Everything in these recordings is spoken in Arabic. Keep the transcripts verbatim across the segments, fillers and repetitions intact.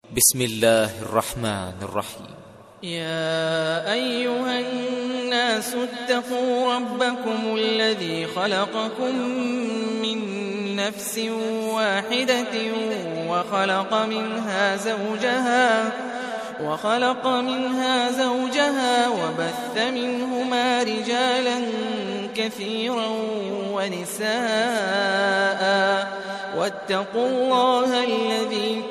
بسم الله الرحمن الرحيم. يا أيها الناس اتقوا ربكم الذي خلقكم من نفس واحدة وخلق منها زوجها وخلق منها زوجها وبث منهما رجالا كثيرا ونساء واتقوا الله الذي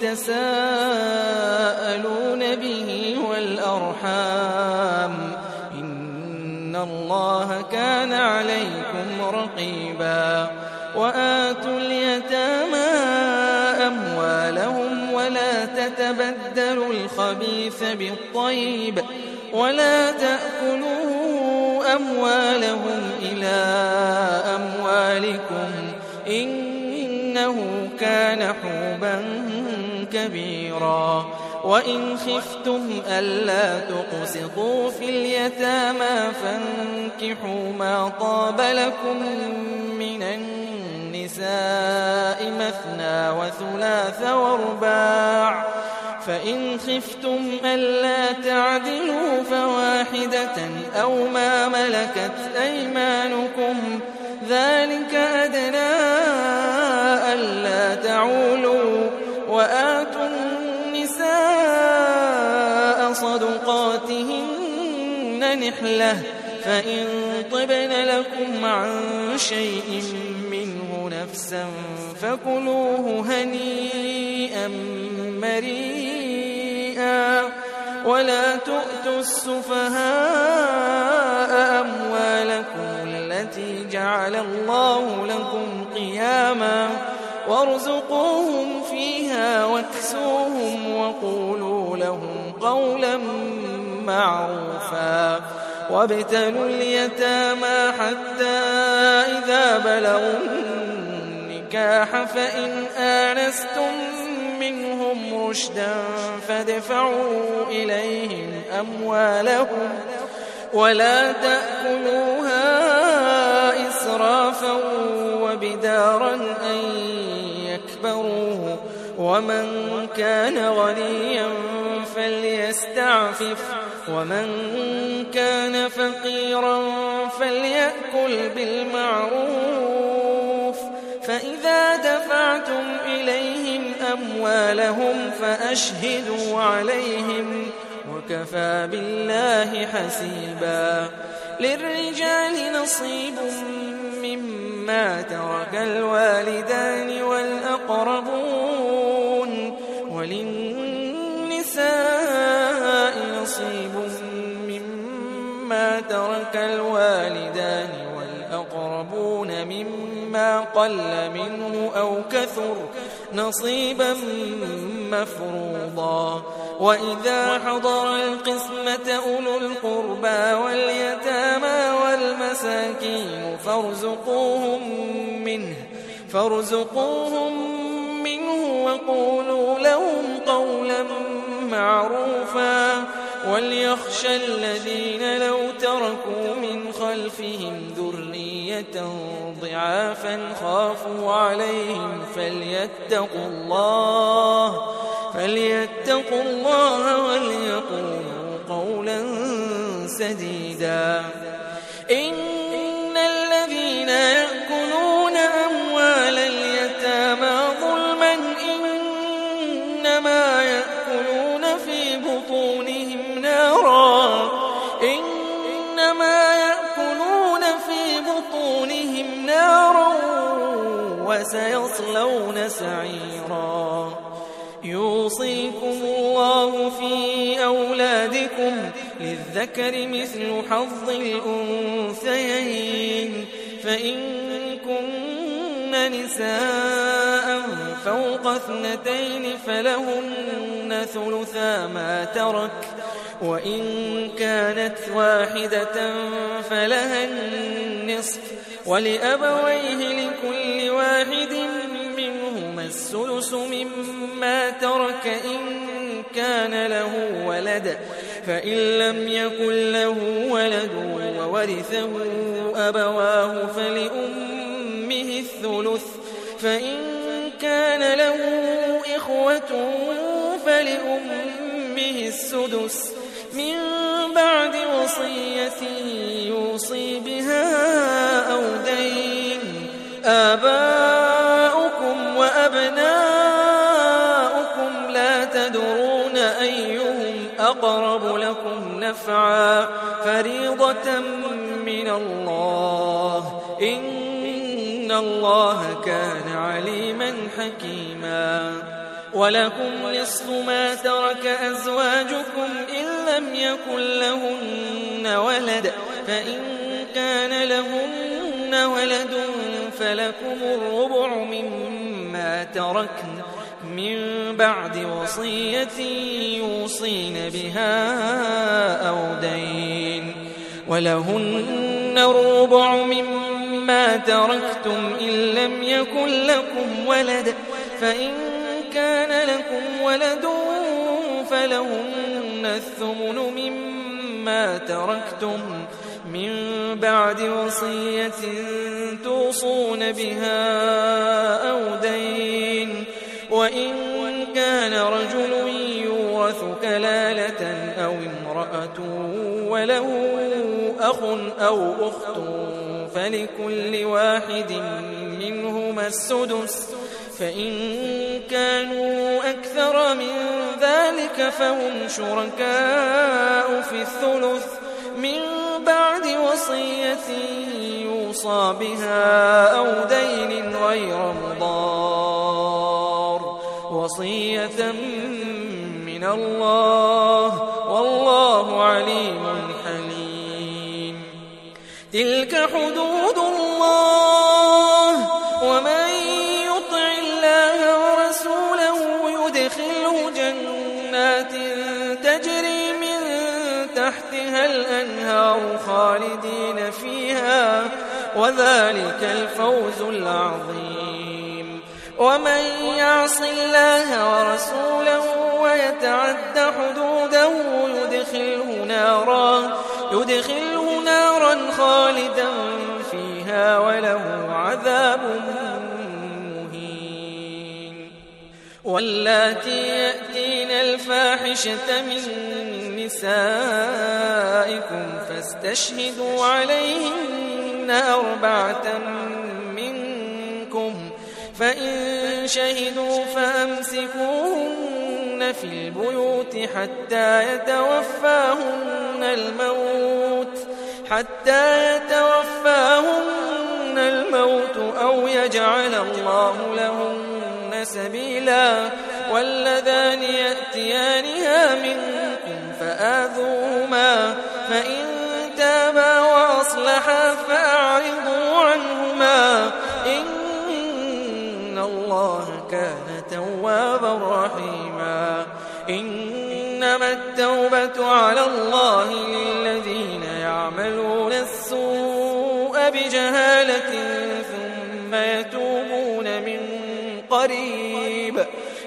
تساءلون به والأرحام إن الله كان عليكم رقيبا. وآتوا اليتامى أموالهم ولا تتبدلوا الخبيث بالطيب ولا تأكلوا أموالهم إلى أموالكم إنه كان حوبا كبيرا. وإن خفتم ألا تقسطوا في اليتامى فانكحوا ما طاب لكم من النساء مثنى وثلاث ورباع فإن خفتم ألا تعدلوا فواحدة أو ما ملكت أيمانكم ذلك أدنى ألا تعولوا. وآتوا النساء صدقاتهن نحلة فإن طبن لكم عن شيء منه نفسا فكلوه هنيئا مريئا. ولا تؤتوا السفهاء أموالكم التي جعل الله لكم قياما وارزقوهم فيها واكسوهم وقولوا لهم قولا معروفا. وابتلوا اليتامى حتى إذا بلغوا النكاح فإن آنستم منهم رشدا فادفعوا إليهم أموالهم ولا تأكلوها إسرافا وبدارا أن يكبروه. ومن كان غنيا فليستعفف ومن كان فقيرا فليأكل بالمعروف. فإذا دفعتم إليهم أموالهم فأشهدوا عليهم وكفى بالله حسيبا. للرجال نصيب مما ترك الوالدان والأقربون وللنساء نصيب مما ترك الوالدان والأقربون مما قل منه أو كثر نصيبا مفروضا. وإذا حضر القسمة أولو القربى واليتامى والمساكين فارزقوهم منه فارزقوهم منه وقولوا لهم قولا معروفا. وليخشى الذين لو تركوا من خلفهم ذرية ضعافا خافوا عليهم فليتقوا الله فليتقوا الله وليقولوا قولا سديدا. إن الذين يأكلون أموال اليتامى ظلما إنما يأكلون في بطونهم نارا إنما يأكلون في بطونهم نارا وسيصلون سعيرا. يوصيكم الله في أولادكم للذكر مثل حظ الأنثيين فإن كن نساء فوق اثنتين فلهن ثلثا ما ترك وإن كانت واحدة فلها النصف ولأبويه لكل واحد منهما السدس مما ترك إن كان له ولد فإن لم يكن له ولد وورثه أبواه فلأمه الثلث فإن كان له إخوة فلأمه السدس من بعد وصية يوصي بها أو دين. آباؤكم وأبناؤكم لا تدرون أيهم أقرب لكم نفعا فريضة من الله إن الله كان عليما حكيما. ولكم نصف ما ترك أزواجكم إن لم يكن لهن ولد فإن كان لهن ولد فلكم الربع مما تركن من بعد وصية يوصين بها أو دين. ولهن الربع مما تركتم إن لم يكن لكم ولد فإن كان لكم ولد فلهن الثمن مما تركتم من بعد وصية توصون بها أو دين. وإن كان رجل يورث كلالة أو امرأة وله أخ أو أخت فلكل واحد منهما السدس فإن كانوا أكثر من ذلك فهم شركاء في الثلث من بعد وصية يوصى بها أو دين غير مضار وصية من الله والله عليم حليم. تلك حدود الله ومن يطع الله ورسوله يدخله جنات تجري من تحتها الأنهار خالدين فيها وذلك الفوز العظيم. ومن يعص الله ورسوله ويتعد حدوده يدخله نارا يدخله نارا خالدا فيها وله عذاب مهين. واللاتي يأتين الفاحشة من نسائكم فاستشهدوا عليهن أربعة منكم فإن شهدوا فأمسكوهن في البيوت حتى يتوفاهن الموت حتى يتوفاهن الموت أو يجعل الله لهن سبيلا. واللذان يأتيانها منكم فآذوهما فإن تابا وأصلحا فأعرضوا عنهما إن الله كان توابا رحيما. إنما التوبة على الله للذين يعملون السوء بجهالة ثم يتوبون من قريب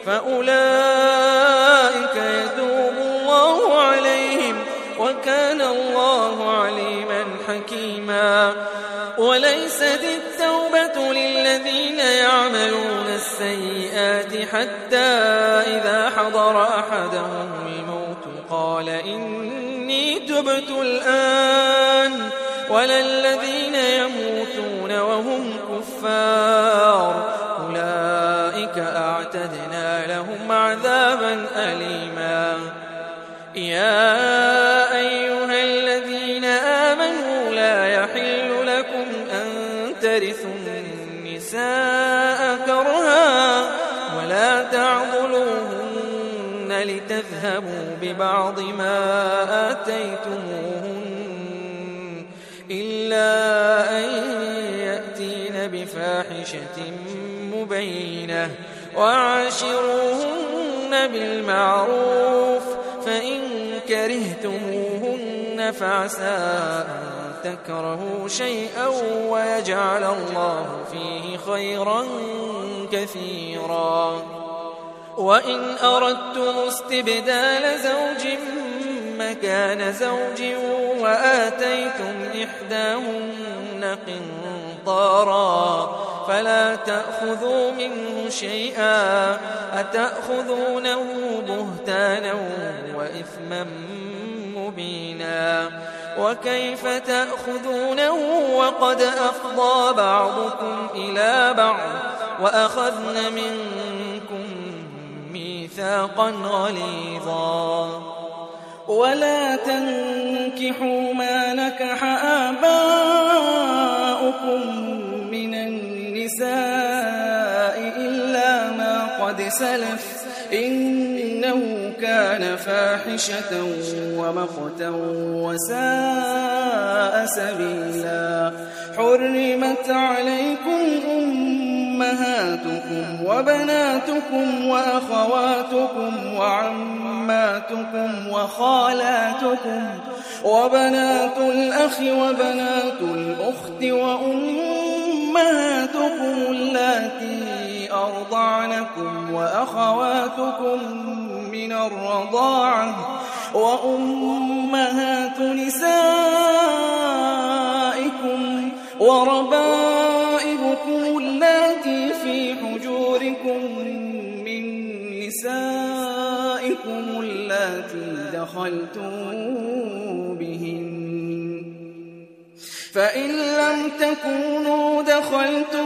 فأولئك يتوب الله عليهم وكان الله عليما حكيما. وليست التوبة للذين يعملون السيئات حتى إذا حضر أحدهم الموت قال إني تبت الآن ولا الذين يموتون وهم كفار أولئك أعتدنا لهم عذابا أليما. يا أيها الذين آمنوا لا يحل لكم أن ترثوا النساء كرها ولا تعضلوهن لتذهبوا ببعض ما آتيتموهن إلا أن يأتين بفاحشة مبينة وعاشروهن بالمعروف فإن كرهتموهن فعسى أن تكرهوا شيئا ويجعل الله فيه خيرا كثيرا. وإن أردتم استبدال زوج مكان زوج وآتيتم إحداهن قنطارا فلا تأخذوا منه شيئا أتأخذونه بهتانا وإثما مبينا وكيف تأخذونه وقد أفضى بعضكم إلى بعض وأخذن منكم ميثاقا غليظا ولا تنكحوا ما نكح آباؤكم من النساء إلا ما قد سلف إنه كان فاحشة ومقتا وساء سبيلا حرمت عليكم أمهاتكم وبناتكم وأخواتكم وعماتكم وخالاتكم وبنات الأخ وبنات الأخت وأمهاتكم اللاتي أرضعنكم وأخواتكم من الرضاعة وأمهات نسائكم وربائبكم اللاتي في حجوركم من نسائكم اللاتي دخلتم بهن فإن لم تكونوا دخلتم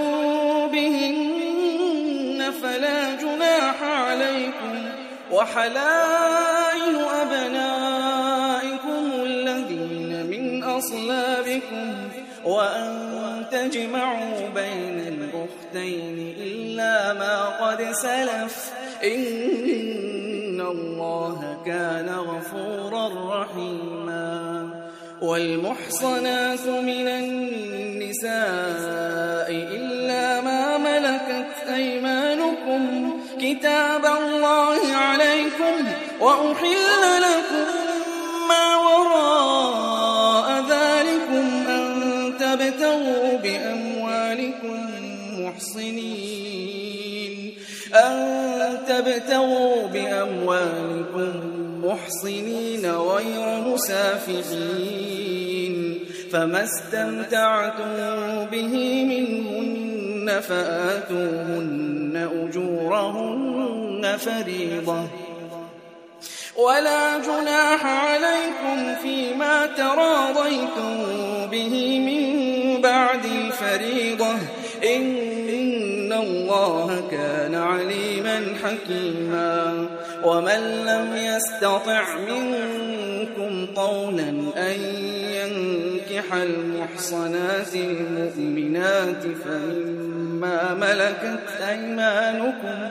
بهن فلا جناح عليكم وحلائل أبنائكم الذين من أصلابكم وأن تجمعوا بين الأختين إلا ما قد سلف إن الله كان غفورا رحيما والمحصنات من النساء إلا ما ملكت أيمانكم كتاب الله عليكم وأحل لكم ما وراء ذلكم أن تبتغوا بأموالكم محصنين أن تبتغوا بأموالكم محصنين غير مسافحين فما استمتعتم به منهن فآتوهن أجورهن فريضة ولا جناح عليكم فيما تراضيتم به من بعد الفريضة إن الله كان عليما حكيما ومن لم يستطع منكم طولا أن ينكح المحصنات المؤمنات فمما ملكت أيمانكم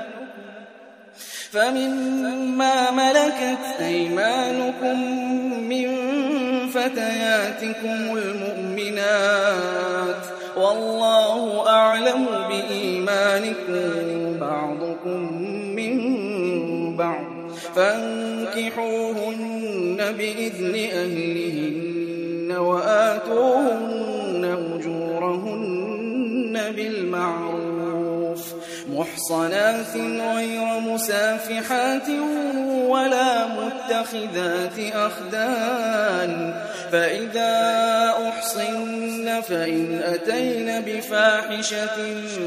فمما ملكت أيمانكم من فتياتكم المؤمنات والله أعلم بإيمانكم بعضكم من بعض فانكحوهن بإذن أهلهن وآتوهن أجورهن بالمعروف محصنات غير مسافحات ولا متخذات أخدان فإذا أحصن فإن أتين بفاحشة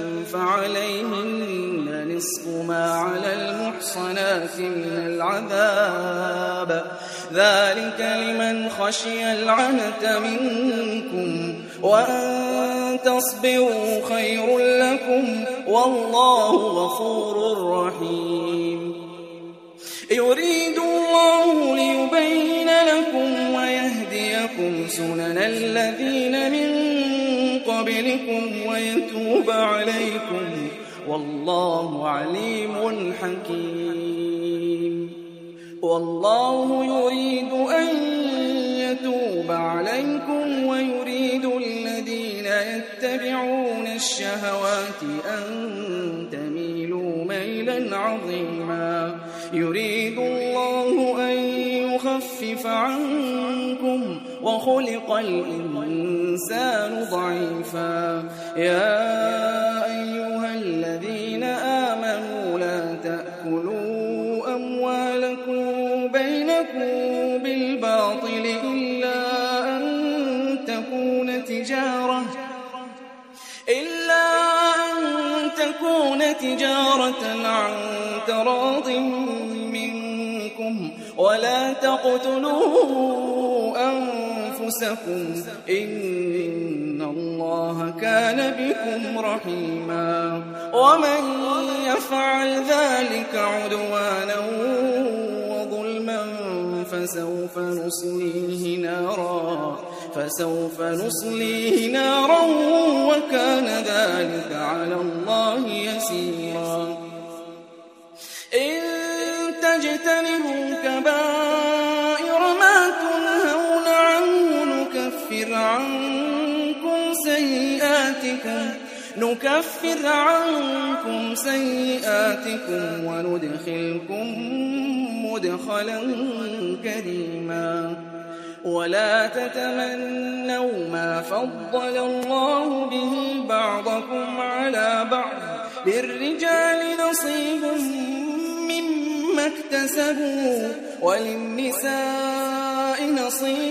فعليهن نصف ما على المحصنات من العذاب ذلك لمن خشي العنة منكم وأن تصبروا خير لكم والله غفور رحيم يريد الله ليبين لكم ويهديكم سنن الذين من قبلكم ويتوب عليكم والله عليم حكيم والله يريد أن يتوب عليكم ويريد الذين يتبعون الشهوات أن تميلوا ميلا عظيما يريد الله أن يخفف عنكم وخلق الإنسان ضعيفا يا أيها الذين آمنوا لا تأكلوا أموالكم بينكم بالباطل إلا أن تكون تجارة إلا أن تجارة عن تراض منكم ولا تقتلوا أنفسكم إن الله كان بكم رحيما ومن يفعل ذلك عدوانا وظلما فسوف نصليه نارا فسوف نصليه نارا وكان ذلك على الله يسيرا إن تجتنبوا كبائر ما تنهون عنه نكفر عنكم سيئاتكم نكفر عنكم سيئاتكم وندخلكم مدخلا كريما ولا تتمنوا ما فضل الله به بعضكم على بعض للرجال نصيب مما اكتسبوا وللنساء نصيب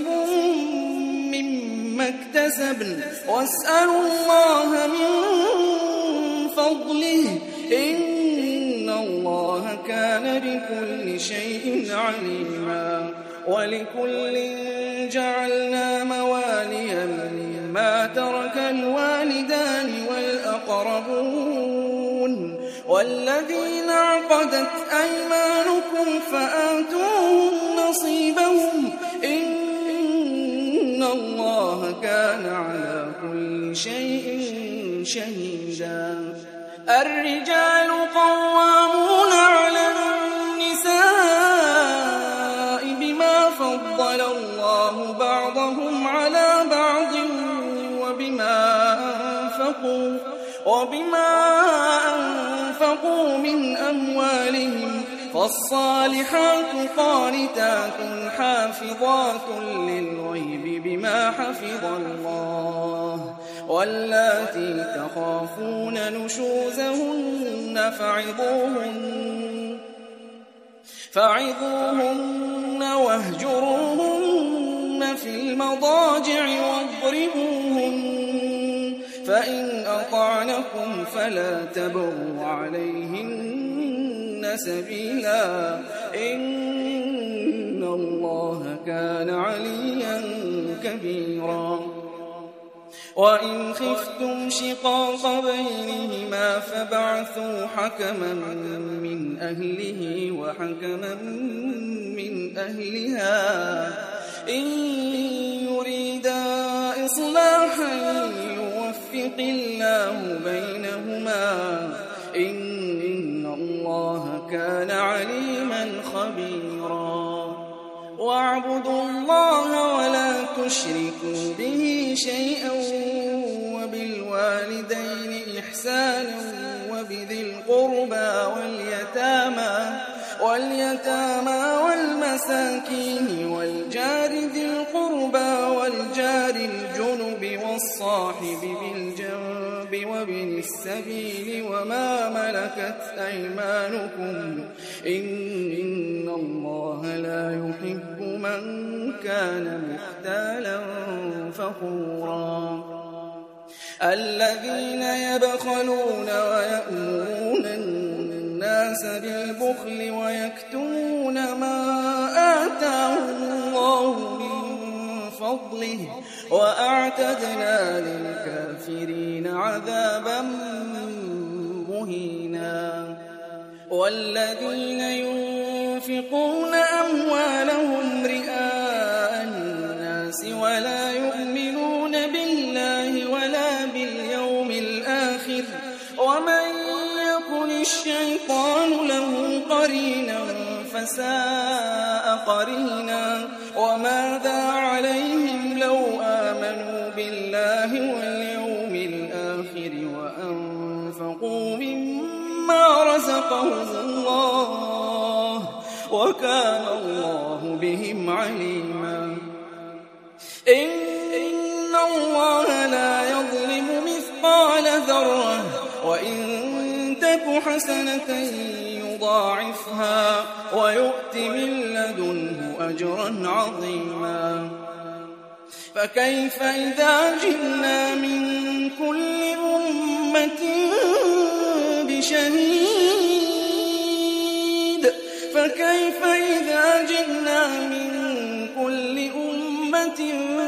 مما اكتسبن واسألوا الله من فضله إن الله كان بكل شيء عليما ولكل جعلنا مواليا مما ترك الوالدان والأقربون والذين عقدت أيمانكم فآتوهم نصيبهم إن الله كان على كل شيء شهيدا الرجال قوامون على النساء بما فضل الله بعضهم على بعض وبما أنفقوا وبما أنفقوا من أموالهم فالصالحات قانتات حافظات للغيب بما حفظ الله واللاتي تخافون نشوزهن فعظوهن فعظوهن واهجروهن في المضاجع واضربوهن فإن أطعنكم فلا تبغوا عليهن سبيلا إن الله كان عليا كبيرا وإن خفتم شقاق بينهما فبعثوا حكما من أهله وحكما من أهلها إن يريدا إصلاحا يوفق الله بينهما إن الله كان عليما خبيرا واعبدوا الله ولا تشركوا به شيئا وبالوالدين إحسانا وبذي القربى واليتامى واليتامى والمساكين والجار ذي القربى والجار الجنب والصاحب بالجنب وابن السبيل وما ملكت أيمانكم إن الله لا يحب من كان مختالا فخورا الذين يبخلون ويأمرون الناس بالبخل ويكتمون ما آتاهم الله من فضله وأعتدنا للكافرين عذابا مهينا والذين ينفقون أموالهم رئاء الناس ولا يؤمنون بالله ولا باليوم الآخر ومن يكن الشيطان له قرينا فساء قرينا وماذا عليهم لو آمنوا بالله واليوم الآخر وأنفقوا مما رزقهم الله وكان الله بهم عليما إن الله لا يظلم مثقال ذرة وإن تك حسنة يضاعفها ويؤت من لدنه أجرا عظيما فكيف إذا جئنا من كل أمة بشهيد فكيف إذا جئنا من كل أمة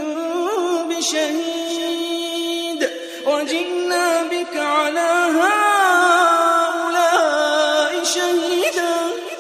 بشهيد وجئنا بك على هؤلاء شهيدا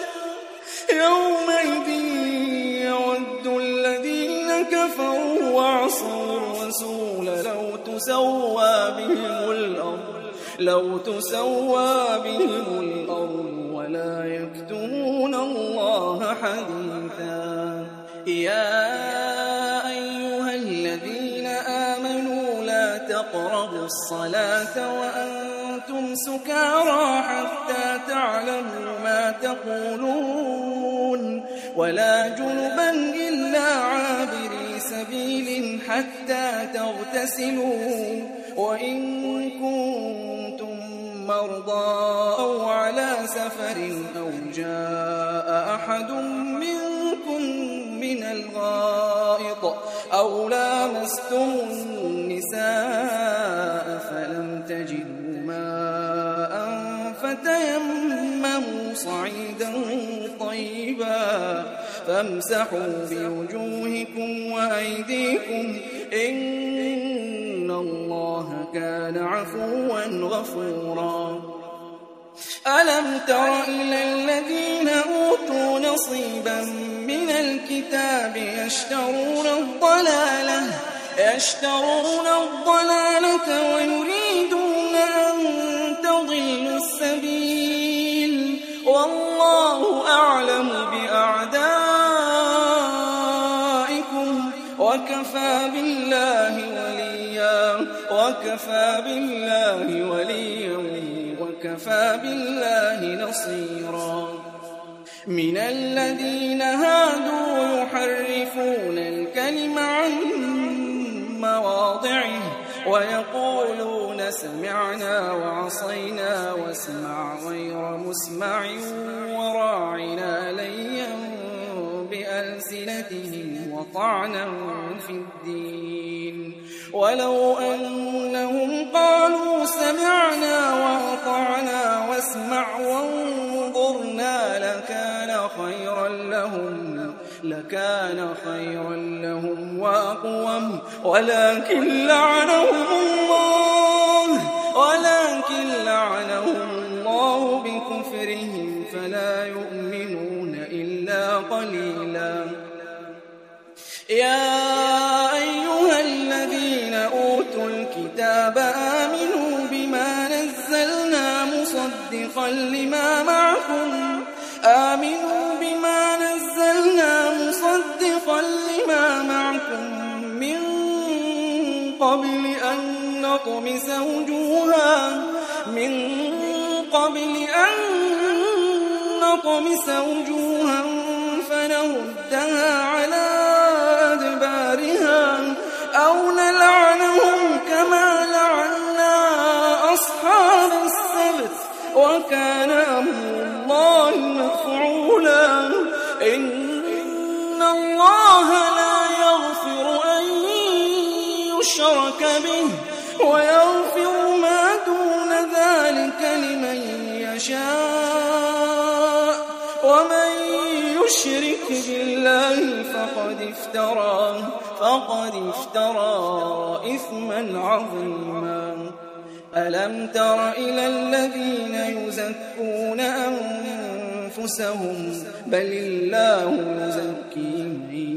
يومئذ يود الذين كفروا وعصوا الرسول لو تسوى بهم الأرض لو تسوى بهم الأرض ولا يكتمون الله حديثا يا أيها الذين آمنوا لا تقربوا الصلاة وأنتم سكارى حتى تعلموا ما تقولون ولا جنبا إلا عابري سبيل حتى تغتسلوا وإن كنتم مرضى أو على سفر أو جاء أحد منكم من الغائط أو لامستم النساء فلم تجدوا ماء فتيمموا صعيدا طيبا فامسحوا بوجوهكم وأيديكم إن الله كان عفوا غفورا ألم تر إلى الذين أوتوا نصيبا من الكتاب يشترون الضلالة يشترون الضلالة ويريدون أن تضلوا السبيل والله أعلم بأعدائكم وكفى بالله وليا وكفى بالله وليا وكفى بالله نصيرا من الذين هادوا يحرفون الكلم عن مواضعه ويقولون سمعنا وعصينا واسمع غير مسمع وراعنا ليا بألسنتهم وطعنا في الدين ولو أنهم قالوا سمعنا وأطعنا واسمع وانظرنا لكان خيرا لهم لكان خيرا لهم وأقوم ولكن لعنهم الله ولكن لعنهم الله بكفرهم فلا يؤمنون إلا قليلا يا أيها الذين أوتوا الكتاب آمنوا بما نزلنا مصدقا لما معكم آمنوا بما نزلنا مصدقا لما معكم من قبل أن نطمس وجوها من قبل أن نطمس وجوها فنردها على أدبارها أو نلعنهم كما لعنا أصحاب السبت وكان أمر الله مفعولا إن الله لا يغفر أن يشرك به ويغفر ما دون ذلك لمن يشاء ومن يشرك بالله فقد افترى فقد افترى إثما عظيما ألم تر إلى الذين يزكون أنفسهم بل الله يزكي من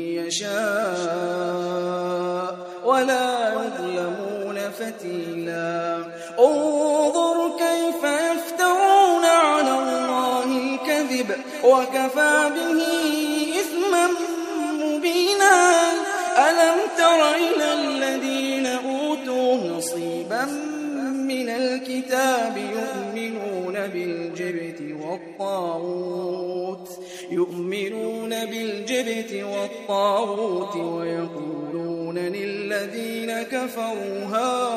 يشاء ولا يظلمون فتيلا انظر كيف يفترون على الله الكذب وكفى به إثما مبينا ألم تر إلى الذين أوتوا نصيبا من الكتاب يؤمنون بالجبت والطاغوت يؤمنون بالجبت والطاغوت ويقولون للذين كفروا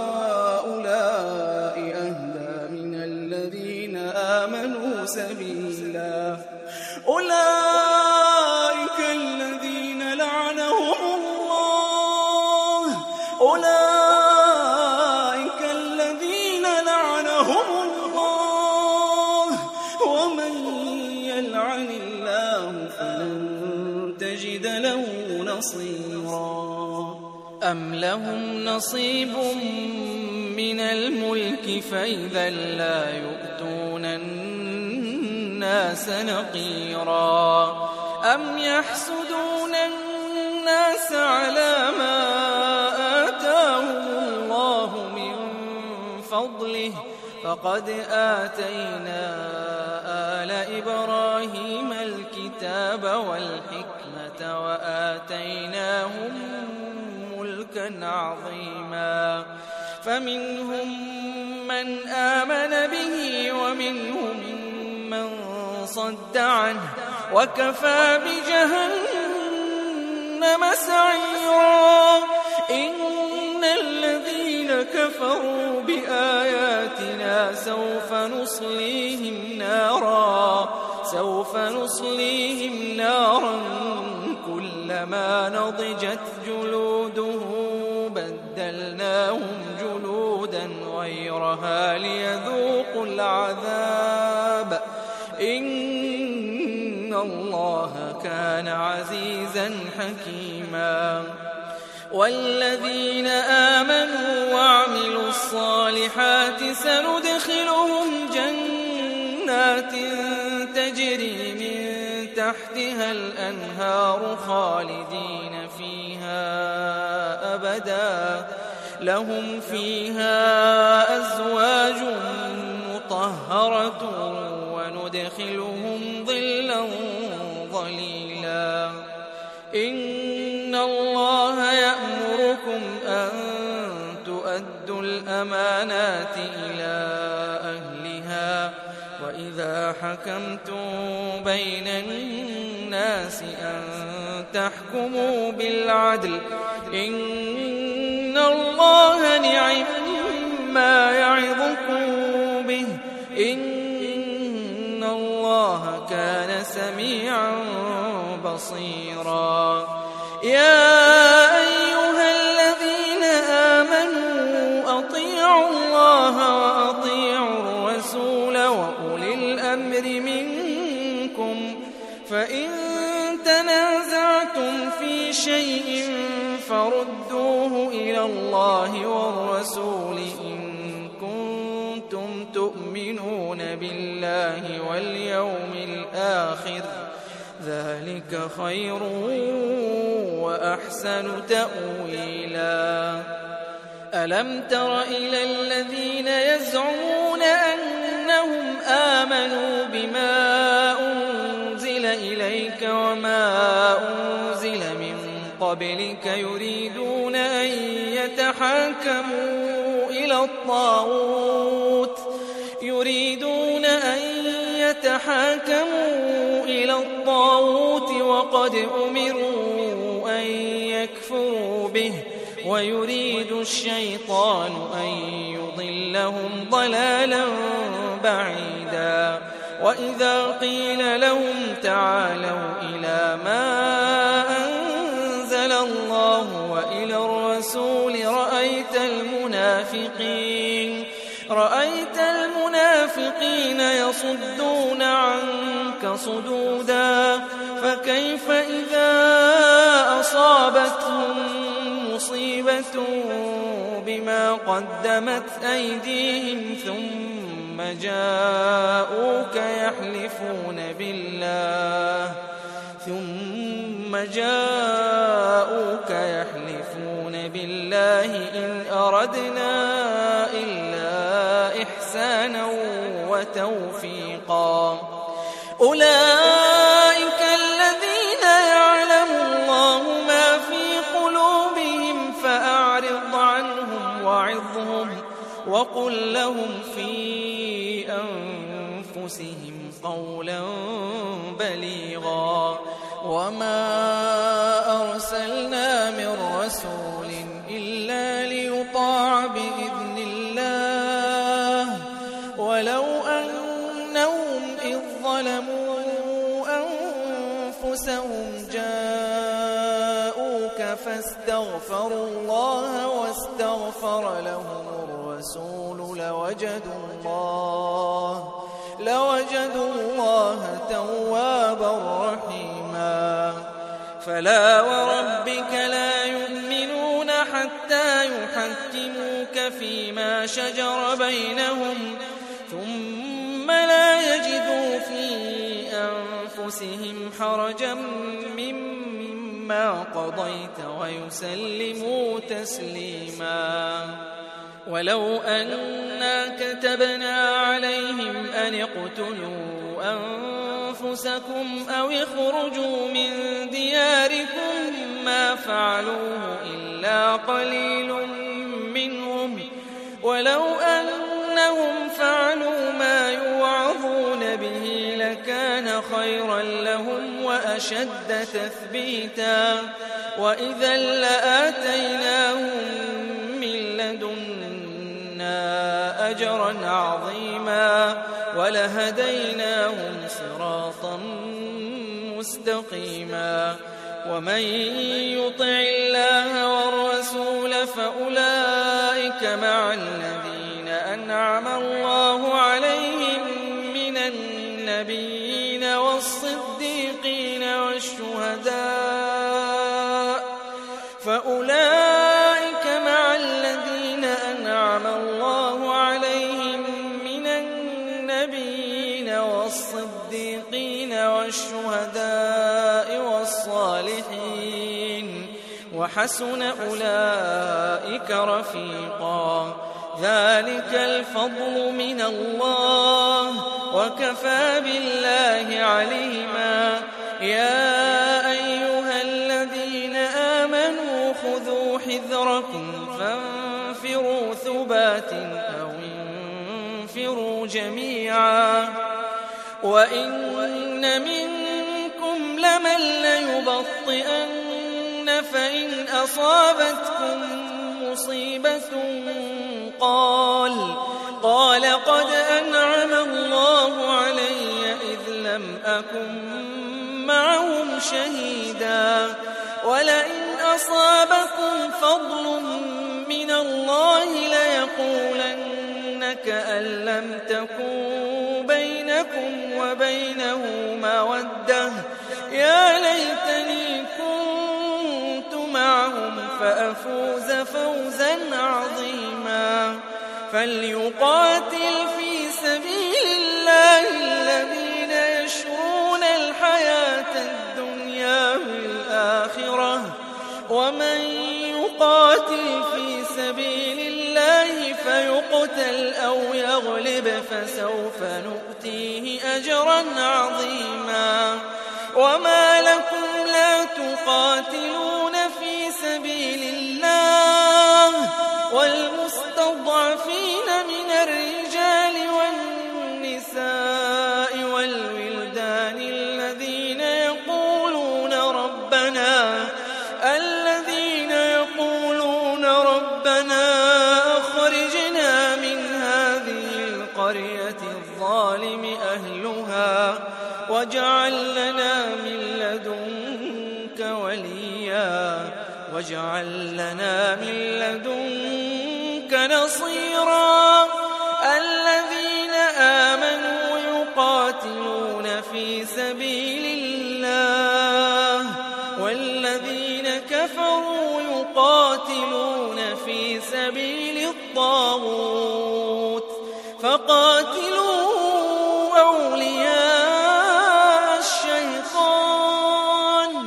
هؤلاء أهدى من الذين آمنوا سبيلا أولئك الذين لعنهم الله أولئك الذين لعنهم الله تجد له نصيرا أم لهم نصيب من الملك فإذا لا يؤتون الناس نقيرا أم يحسدون الناس على ما آتاهم الله من فضله فقد آتينا آل إبراهيم الكتاب والحكمة وآتيناهم ملكا عظيما فمنهم من آمن به ومنهم من صد عنه وكفى بجهنم سعيرا إن الذين كفروا بآياتنا سوف نصليهم نارا سوف نصليهم نارا كلما نضجت جلودهم بدلناهم جلودا غيرها ليذوقوا العذاب إن الله كان عزيزا حكيما والذين آمنوا وعملوا الصالحات سندخلهم جنات تجري من تحتها الأنهار خالدين فيها أبدا لهم فيها أزواج مطهرة وندخلهم ظلا ظليلا إن الله يأمركم أن تؤدوا الأمانات إلى أهلها وإذا حكمتم بين الناس أن تحكموا بالعدل إن الله نعم ما يعظكم به إن الله كان سميعا بصيرا يا أيها الذين آمنوا أطيعوا الله وأطيعوا الرسول وأولي الأمر منكم فإن تنازعتم في شيء فردوه إلى الله والرسول إن كنتم تؤمنون بالله واليوم الآخر ذلك خير وأحسن تأويلا ألم تر إلى الذين يزعمون أنهم آمنوا بما أنزل إليك وما أنزل من قبلك يريدون أن يتحاكموا إلى الطاغوت يريدون أن يتحاكموا إلى الطاغوت وقد أمروا أن يكفروا به ويريد الشيطان أن يضلهم ضلالا بعيدا وإذا قيل لهم تعالوا إلى ما أنزل الله وإلى الرسول رأيت المنافقين رأيت المنافقين يصدون عنك صدودا فكيف إذا أصابتهم مصيبة بما قدمت أيديهم ثم جاءوك يحلفون بالله ثم جاءوك يحلفون بالله إن أردنا إلا إحسانا وتوفيقا أولئك الذين يعلم الله ما في قلوبهم فأعرض عنهم وعظهم وقل لهم في أنفسهم قولا بليغا وما أرسلنا من رسول إلا ليطاع بإذن الله ولو أنهم إذ ظلموا أنفسهم جاءوك فاستغفروا الله واستغفر لهم الرسول لوجدوا الله لوجدوا الله توابا رحيما فلا وربك لا يؤمنون حتى يحكموك فيما شجر بينهم ثم لا يجدوا في أنفسهم حرجا مما قضيت ويسلموا تسليما ولو أنا كتبنا عليهم أن اقتلوا أنفسكم أو اخرجوا من دياركم ما فعلوه إلا قليل منهم ولو أنهم فعلوا ما يوعظون به لكان خيرا لهم وأشد تثبيتا وإذا لآتيناهم من لدنا أجرا عظيما ولهديناهم صراطا مستقيما ومن يطع الله والرسول فأولئك مع الذين أنعم الله عليهم من النبيين والصديقين والشهداء فأولئك مع الذين أنعم الله عليهم من النبيين والصديقين والشهداء والصالحين وحسن أولئك رفيقا ذلك الفضل من الله وكفى بالله عليما يا أيها الذين آمنوا خذوا حذركم فانفروا ثبات أو انفروا جميعا وإن منكم لمن ليبطئن فإن أصابتكم مصيبة قال قال قد أنعم الله علي إذ لم أكن معهم شهيدا ولئن أصابكم فضل من الله ليقولن كأن لم تكن بينكم وبينه مودة يا ليتني كنت معهم فأفوز فوزا عظيما فليقاتل في سبيل الله الذين يشرون الحياة الدنيا بالآخرة ومن يقاتل في سبيل الله فيقتل أو يغلب فسوف نؤتيه أجرا عظيما وما لكم لا تقاتلون في سبيل الله والمستضعفين من الرجال والنساء والولدان الذين يقولون ربنا الذين يقولون ربنا أخرجنا من هذه القرية الظالم أهلها واجعل لنا من لدنك وليا واجعل لنا من لدنك نصيرا الذين آمنوا يقاتلون في سبيل الله والذين كفروا يقاتلون في سبيل الطاغوت فقاتلوا أولياء الشيطان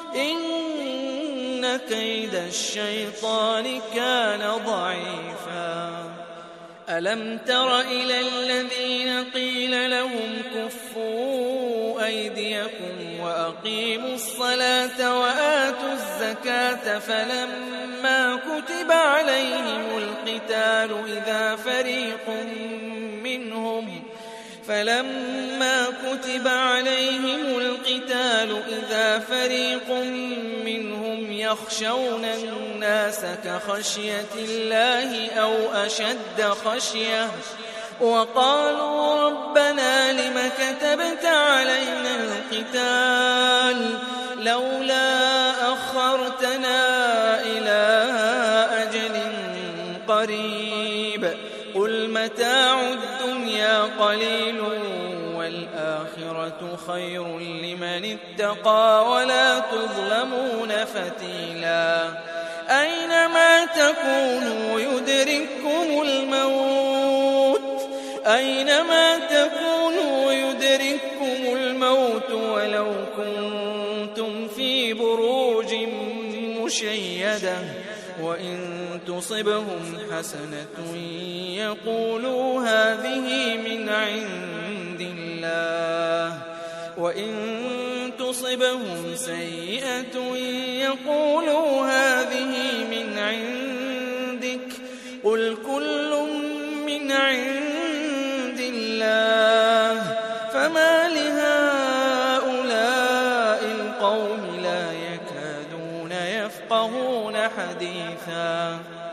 إن كيد الشيطان كان ضعيفا ألم تر إلى الذين قيل لهم كفوا أيديكم وأقيموا الصلاة وآتوا الزكاة فلما كتب عليهم القتال إذا فريق منهم فلما كتب عليهم القتال إذا فريق منهم يخشون الناس كخشية الله أو أشد خشية وقالوا ربنا لم كتبت علينا القتال لولا أخرتنا إلى أجل قريب قل متاع الدنيا قليل والآخرة خير لمن اتقى ولا تظلمون فتيلا أينما تكونوا يدرككم الموت أينما تكونوا يدرككم الموت ولو كنتم في بروج مشيدة وإن تصبهم حسنة يقولوا هذه من عند الله وإن تصبهم سيئة يقولوا هذه من عندك قل كل من عند الله فما لهؤلاء القوم لا يكادون يفقهون حديثا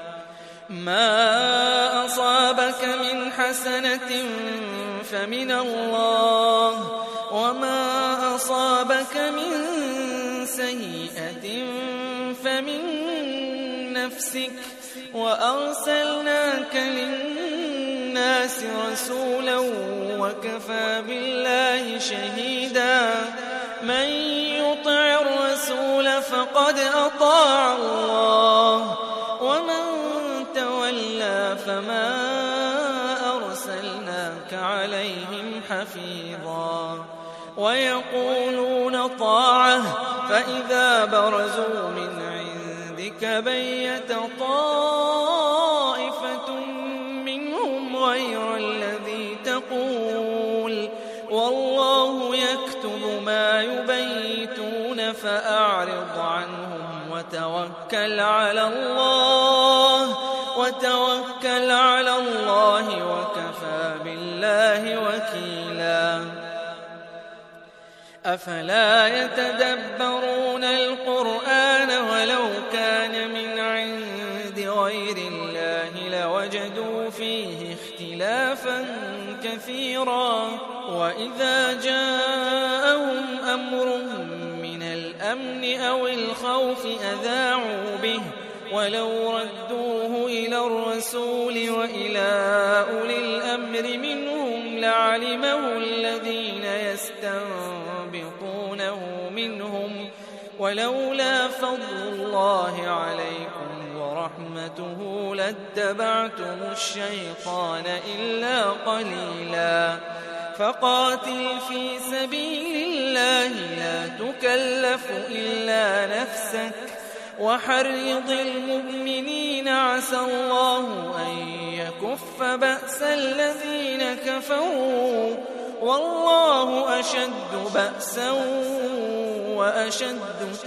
ما أصابك من حسنة فمن الله وما أصابك من سيئة فمن نفسك وأرسلناك للناس رسولا وكفى بالله شهيدا من يطع الرسول فقد أطاع الله ومن تولى فما أرسلناك عليهم حفيظا ويقولون طاعة فإذا برزوا من عندك بيت طائفة منهم غير الذي تقول والله يكتب ما يبيتون فأعرض عنهم وتوكل على الله وتوكل على الله وكفى بالله وكيلا أفلا يتدبرون القرآن ولو كان من عند غير الله لوجدوا فيه اختلافا كثيرا وإذا جاءهم أمر من الأمن أو الخوف أذاعوا به ولو ردوه إلى الرسول وإلى أولي الأمر منهم لعلمه الذين يستنبطونه منهم ولولا فضل الله عليكم ورحمته لاتبعتم الشيطان إلا قليلا فقاتل في سبيل الله لا تكلف إلا نفسك وحرض المؤمنين عسى الله أن يكف بأس الذين كفروا والله أشد بأسا وأشد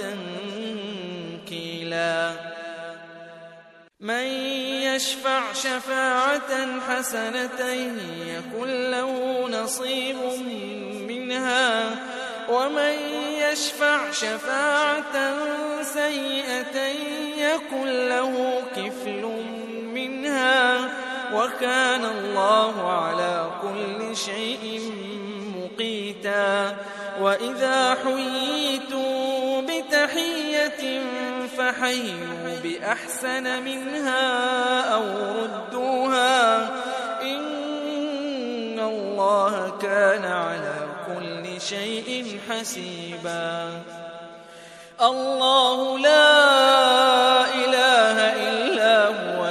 تنكيلا من يشفع شفاعة حسنة يكن له نصيب منها ومن يشفع شفاعة سيئة يكن له كفل منها وكان الله على كل شيء مقيتا وإذا حييتم بتحية فحيوا بأحسن منها أو ردوها إن الله كان على كل شيء حسيبا الله لا إله إلا هو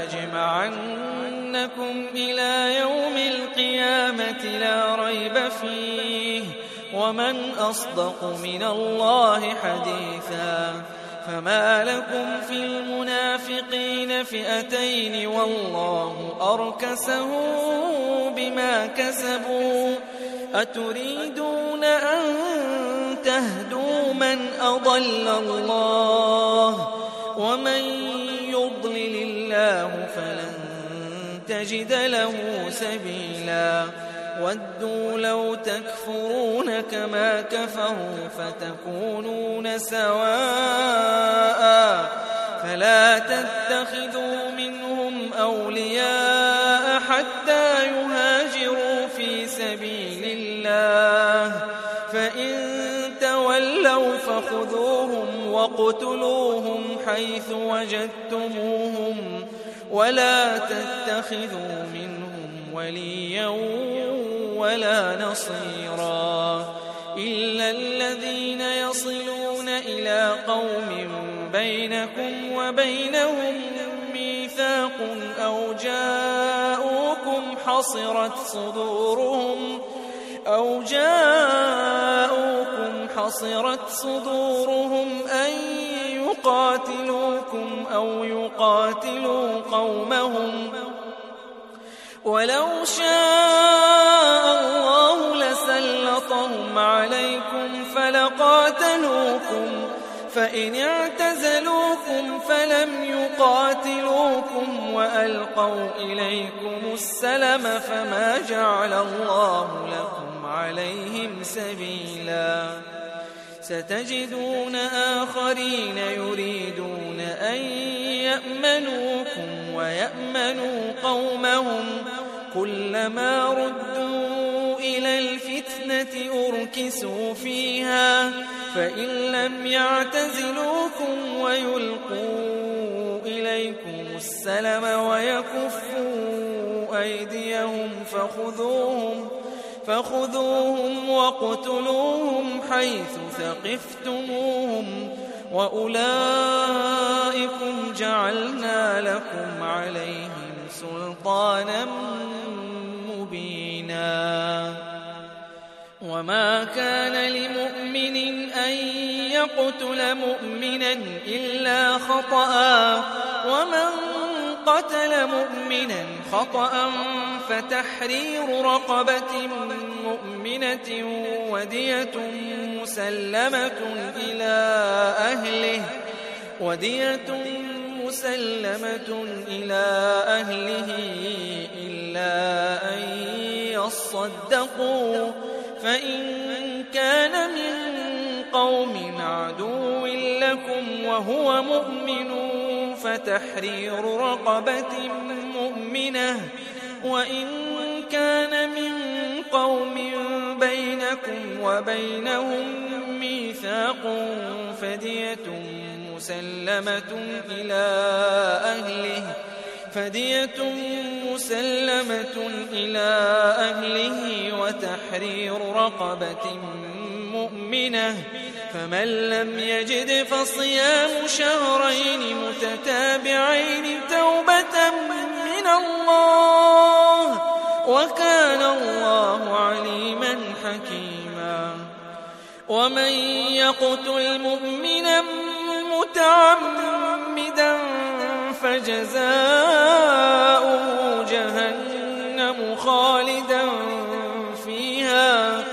ليجمعنكم إلى يوم القيامة لا ريب فيه ومن أصدق من الله حديثا فما لكم في المنافقين فئتين والله أركسهم بما كسبوا أتريدون أن تهدوا من أضل الله ومن يضلل الله فلن تجد له سبيلا ودوا لو تكفرون كما كفروا فتكونون سواء فلا تتخذوا منهم أولياء حتى يهاجروا في سبيل الله فإن تولوا فخذوهم واقتلوهم حيث وجدتموهم ولا تتخذوا منهم وليا ولا نصيرا إلا الذين يصلون إلى إلى قوم بينكم وبينهم ميثاق أو جاءوكم حصرت صدورهم أو جاءوكم حصرت صدورهم أن يقاتلوكم أو يقاتلوا قومهم ولو شاء الله لسلطهم عليكم فلقاتلوكم فإن اعتزلوكم فلم يقاتلوكم وألقوا إليكم السلم فما جعل الله لكم عليهم سبيلا ستجدون آخرين يريدون أن يأمنوكم ويأمنوا قومهم كلما ردوا إلى الفتنة أركسوا فيها فإن لم يعتزلوكم ويلقوا إليكم السلم ويكفوا أيديهم فخذوهم فخذوهم واقتلوهم حيث ثقفتموهم وأولئكم جعلنا لكم عليهم سلطانا مبينا وما كان لمؤمن أن يقتل مؤمنا إلا خطأ ومن قتل مؤمنا خطأ فتحرير رقبة مؤمنة ودية مسلمة إلى أهله ودية مسلمة إلى أهله إلا أن يصدقوا فإن كان من قوم عدو لكم وهو مؤمن فتحرير رقبة مؤمنة وإن كان من قوم بينكم وبينهم ميثاق فدية مسلمة إلى أهله فدية مسلمة إلى أهله وتحرير رقبة مؤمنة فمن لم يجد فصيام شهرين متتابعين توبة من الله وكان الله عليما حكيما ومن يقتل مؤمنا متعمدا فجزاؤه جهنم خالدا فيها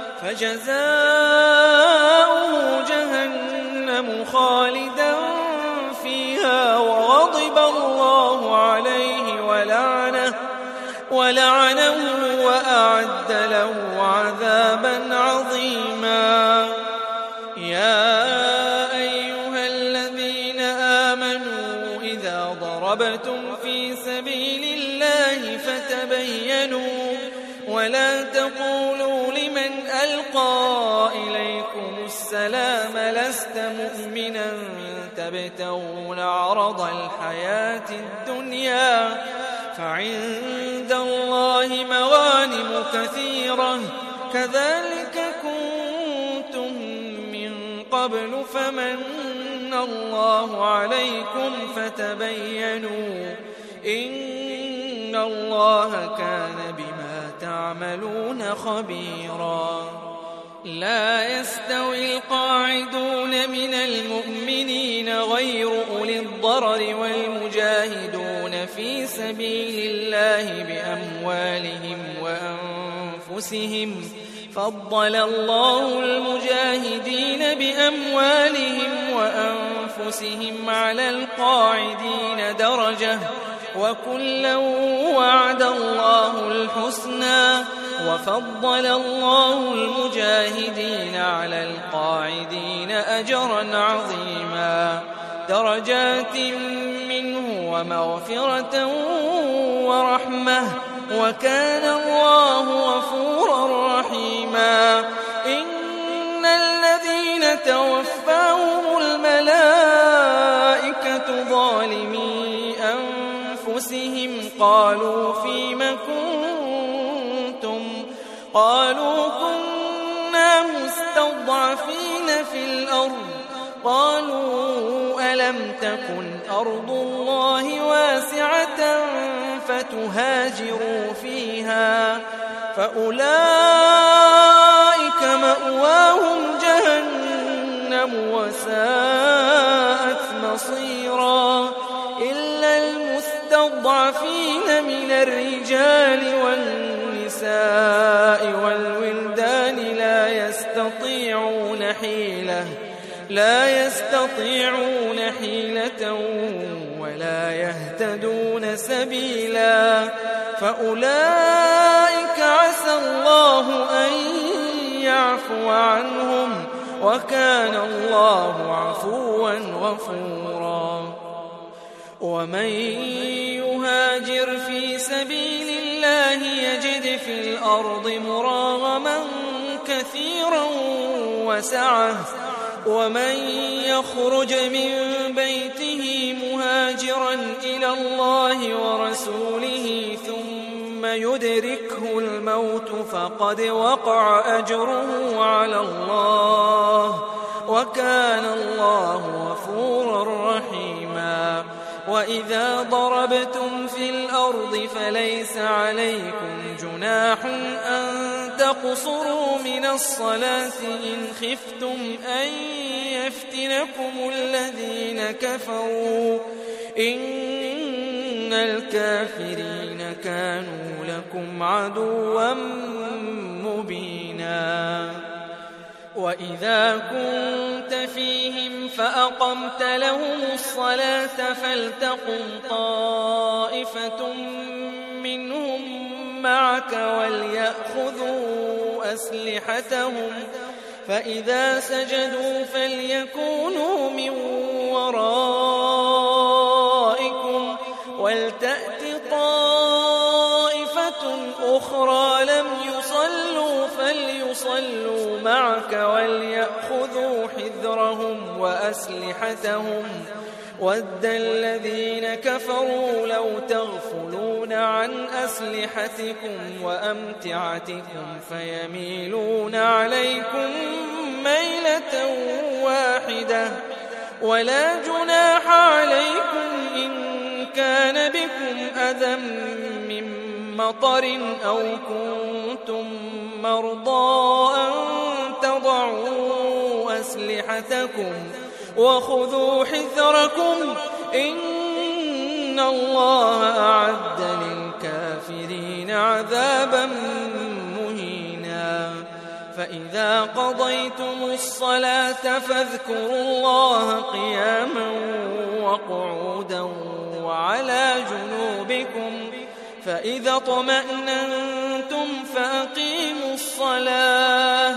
فجزاؤه جهنم خالدا فيها وغضب الله عليه ولعنه ولعنه وأعد له عذابا عظيما يا أيها الذين آمنوا إذا ضربتم في سبيل الله فتبينوا ولا تقولوا لمن ألقى إليكم السلام لست مؤمنا تبتغون عرض الحياة الدنيا فعند الله مغانم كثيرة كذلك كنتم من قبل فمن الله عليكم فتبينوا إن الله كان بما تعملون خبيرا لا يستوي القاعدون من المؤمنين غير أولي الضرر والمجاهدون في سبيل الله بأموالهم وأنفسهم فضل الله المجاهدين بأموالهم وأنفسهم على القاعدين درجة وكلا وعد الله الحسنى وفضل الله المجاهدين على القاعدين أجرا عظيما درجات منه ومغفرة ورحمة وكان الله غفورا رحيما إن الذين توفاهم الملائكة ظالمي أنفسهم قالوا فيم كنتم قالوا كنا مستضعفين في الأرض قالوا ألم تكن أرض الله واسعة فتهاجروا فيها فأولئك مأواهم جهنم وساءت مصيرا إلا المستضعفين من الرجال والنساء والولدان لا يستطيعون حيلة لا يستطيعون حيلة ولا يهتدون سبيلا فأولئك عسى الله أن يعفو عنهم وكان الله عفوا غفورا ومن يهاجر في سبيل الله يجد في الأرض مراغما كثيرا وسعة ومن يخرج من بيته مهاجرا إلى الله ورسوله ثم يدركه الموت فقد وقع أجره على الله وكان الله غفورا رحيما وإذا ضربتم في الأرض فليس عليكم جناح أن تقصروا من الصلاة إن خفتم أن يفتنكم الذين كفروا إن الكافرين كانوا لكم عدوا مبينا وإذا كنت فيهم فأقمت لهم الصلاة فلتقم طائفة منهم معك وليأخذوا أسلحتهم فإذا سجدوا فليكونوا من ورائكم ولتأت طائفة أخرى لم يصلوا فليصلوا معك وليأخذوا حذرهم وأسلحتهم ود الذين كفروا لو تغفلون عن أسلحتكم وأمتعتكم فيميلون عليكم ميلة واحدة ولا جناح عليكم إن كان بكم أذى من مطر أو كنتم مرضى أن تضعوا أسلحتكم وخذوا حذركم إن الله أعد للكافرين عذابا مهينا فإذا قضيتم الصلاة فاذكروا الله قياما وقعودا وعلى جنوبكم فإذا اطمأننتم فأقيموا الصلاة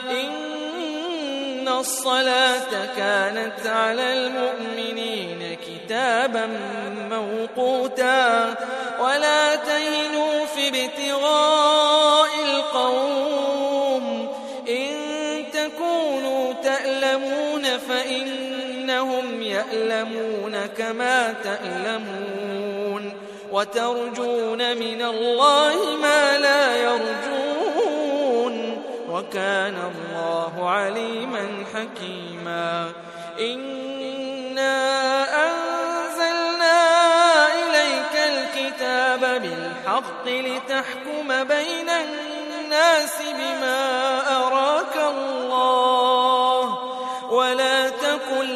إن الصلاة كانت على المؤمنين كتابا موقوتا ولا تهنوا في ابتغاء القوم إن تكونوا تألمون فإنهم يألمون كما تألمون وترجون من الله ما لا يرجون وكان الله عليما حكيما إنا أنزلنا إليك الكتاب بالحق لتحكم بين الناس بما أراك الله ولا تكن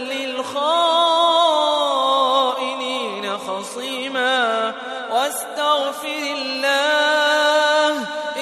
للخائنين خصيما واستغفر الله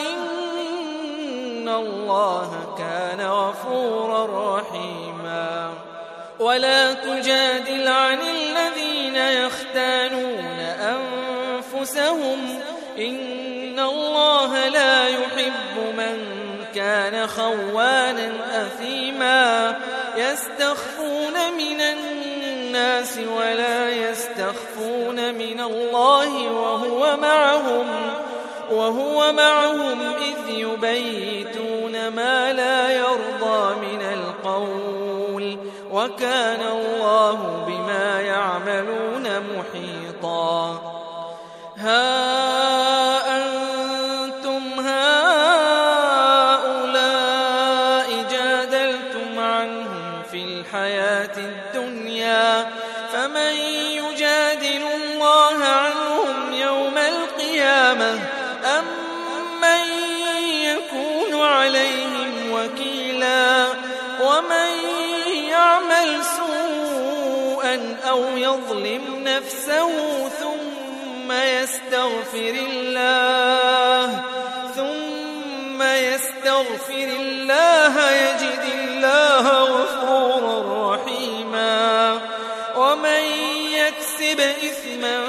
إن الله كان غفورا رحيما ولا تجادل عن الذين يختانون أنفسهم إن الله لا يحب من كان خوانا أثيما يستخفون من الناس ولا يستخفون من الله وهو معهم وهو معهم إذ يبيتون ما لا يرضى من القول وكان الله بما يعملون محيطا ها أنتم هؤلاء جادلتم عنهم في الحياة الدنيا فمن يجادل الله عنهم يوم القيامة أم من يكون عليهم وكيلا ومن يعمل سوءا أو يظلم نفسه ثم يستغفر الله ثم يستغفر الله يجد الله غفورا رحيما ومن يكسب إثما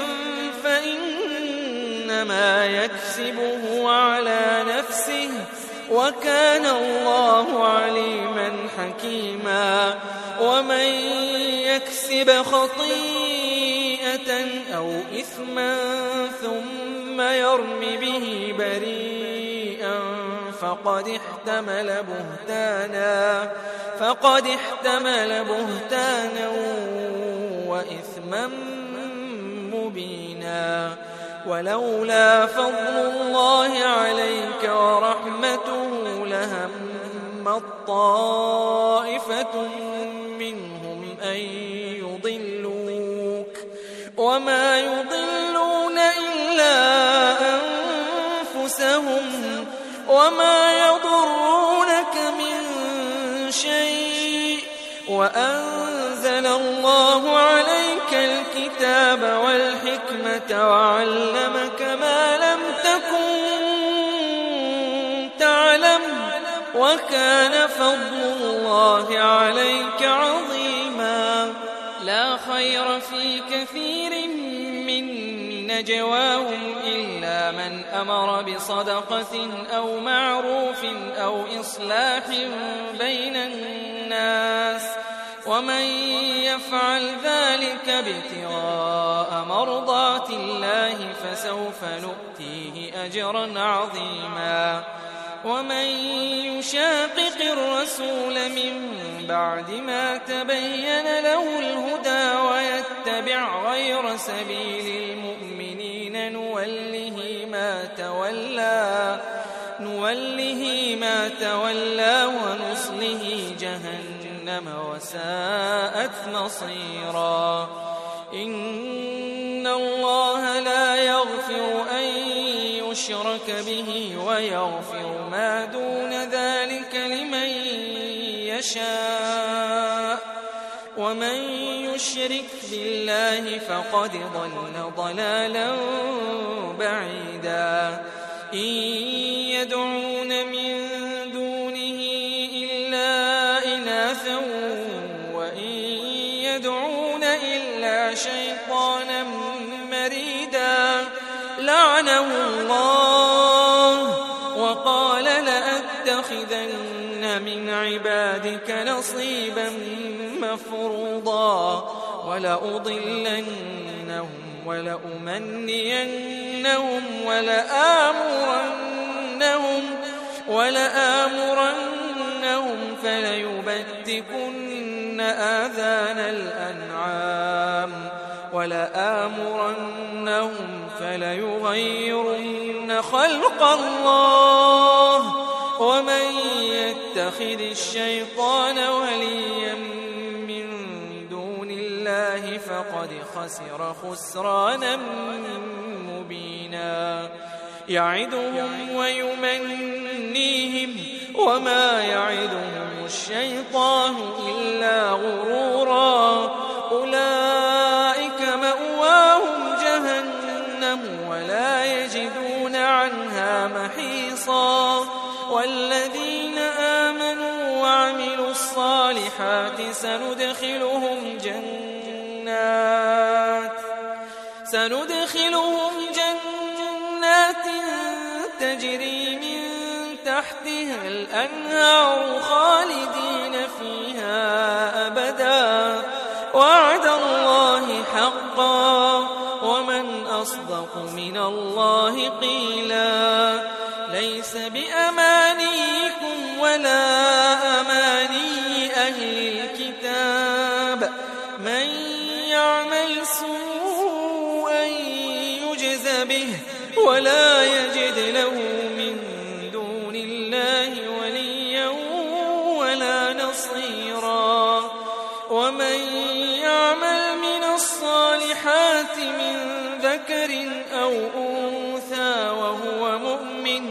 فإنما يكسبه على نفسه وكان الله عليما حكيما ومن يكسب خطيئة أو إثما ثم يرم به بريئا فقد احتمل بهتانا فقد احتمل بهتانا وإثما مبينا ولولا فضل الله عليك ورحمته لهم طائفة منهم أن يضلوك وما يضلون إلا أنفسهم وما يضرونك من شيء وأنزل الله عليك الكتاب والحكمة وعلمك ما لم تكن تعلم وكان فضل الله عليك عظيما لا خير في كثير من نجواهم إلا من أمر بصدقة أو معروف أو إصلاح بين الناس ومن يفعل ذلك ابتغاء مرضات الله فسوف نؤتيه أجرا عظيما ومن يشاقق الرسول من بعد ما تبين له الهدى ويتبع غير سبيل المؤمنين نوله ما تولى نوله ما تولى ونصله جهنم وساءت مصيرا إن الله لا يغفر أن يشرك به ويغفر ما دون ذلك لمن يشاء ومن يشرك بالله فقد ضل ضلالا بعيدا إن يدعون من دونه إلا إناثا وإن يدعون إلا شيطانا مريدا لعنه الله وقال لأتخذن من عبادك نصيبا مفروضا ولأضلنهم ولأمنينهم ولآمرنهم ولآمرنهم فليبتكن آذان الأنعام ولآمرنهم فليغيرن خلق الله ومن يتخذ الشيطان وليا من دون الله فقد خسر خسرانا مبينا يعدهم ويمنيهم وما يعدهم الشيطان إلا غرورا أولئك مأواهم جهنم ولا يجدون عنها محيصا والذين آمنوا وعملوا الصالحات سندخلهم جنات سندخلهم جنات تجري من تحتها الأنهار خالدين فيها أبدا وعد الله حقا ومن أصدق من الله قيلا ليس بأمانيكم ولا أماني أهل الكتاب من يعمل سوءا يجز به ولا يجد له من دون الله وليا ولا نصيرا ومن الصالحات من ذكر أو أنثى وهو مؤمن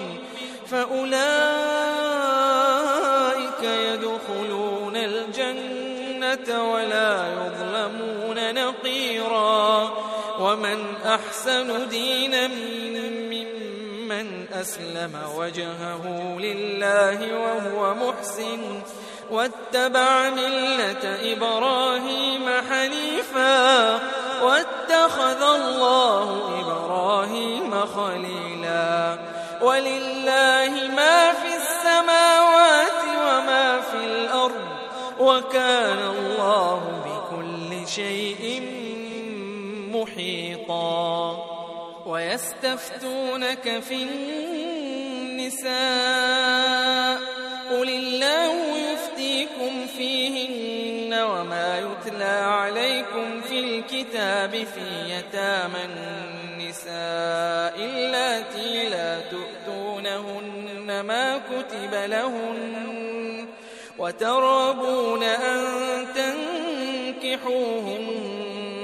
فأولئك يدخلون الجنة ولا يظلمون نقيرا ومن أحسن دينا ممن أسلم وجهه لله وهو محسن واتبع ملة إبراهيم حنيفا واتخذ الله إبراهيم خليلا ولله ما في السماوات وما في الأرض وكان الله بكل شيء محيطا ويستفتونك في النساء قل الله يفتيكم فيهن وما يتلى عليكم في الكتاب في يتامى النساء اللاتي لا تؤتونهن ما كتب لهن وترغبون أن تنكحوهن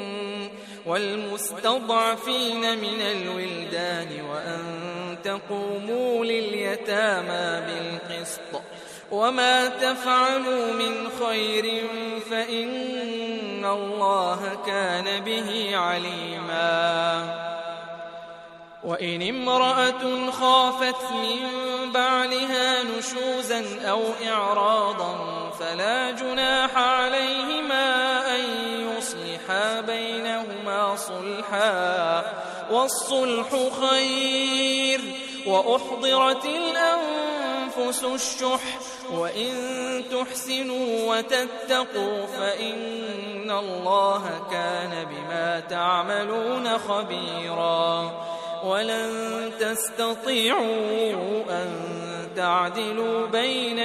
والمستضعفين من الولدان وأن تقوموا لليتامى بالقسط وما تفعلوا من خير فإن الله كان به عليما وإن امرأة خافت من بعلها نشوزا أو إعراضا فلا جناح عليهما أن يصلحا بينهما صلحا والصلح خير وأحضرت الأنفس الشح وإن تحسنوا وتتقوا فإن الله كان بما تعملون خبيرا ولن تستطيعوا أن تعدلوا بين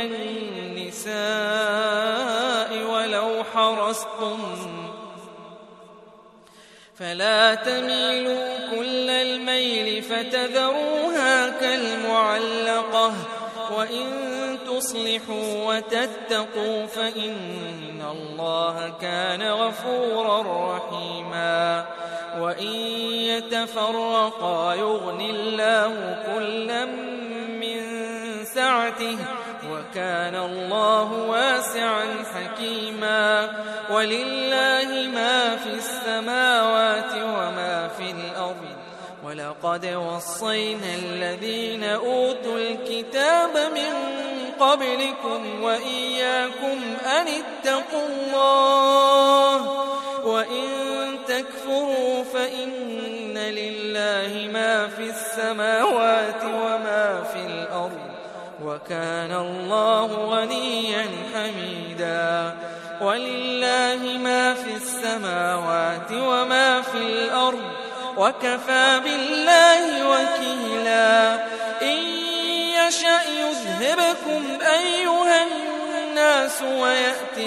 النساء ولو حرصتم فلا تميلوا كل الميل فتذروها كالمعلقة وإن تصلحوا وتتقوا فإن الله كان غفورا رحيما وإن يتفرقا يغن الله كلا من سعته وكان الله واسعا حكيما ولله ما في السماوات وما في الأرض ولقد وصينا الذين أوتوا الكتاب من قبلكم وإياكم أن اتقوا الله وإن تكفروا فإن لله ما في السماوات وما في الأرض وكان الله غنيا حميدا ولله ما في السماوات وما في الأرض وكفى بالله وكيلا إن يشأ يذهبكم أيها الناس ويأت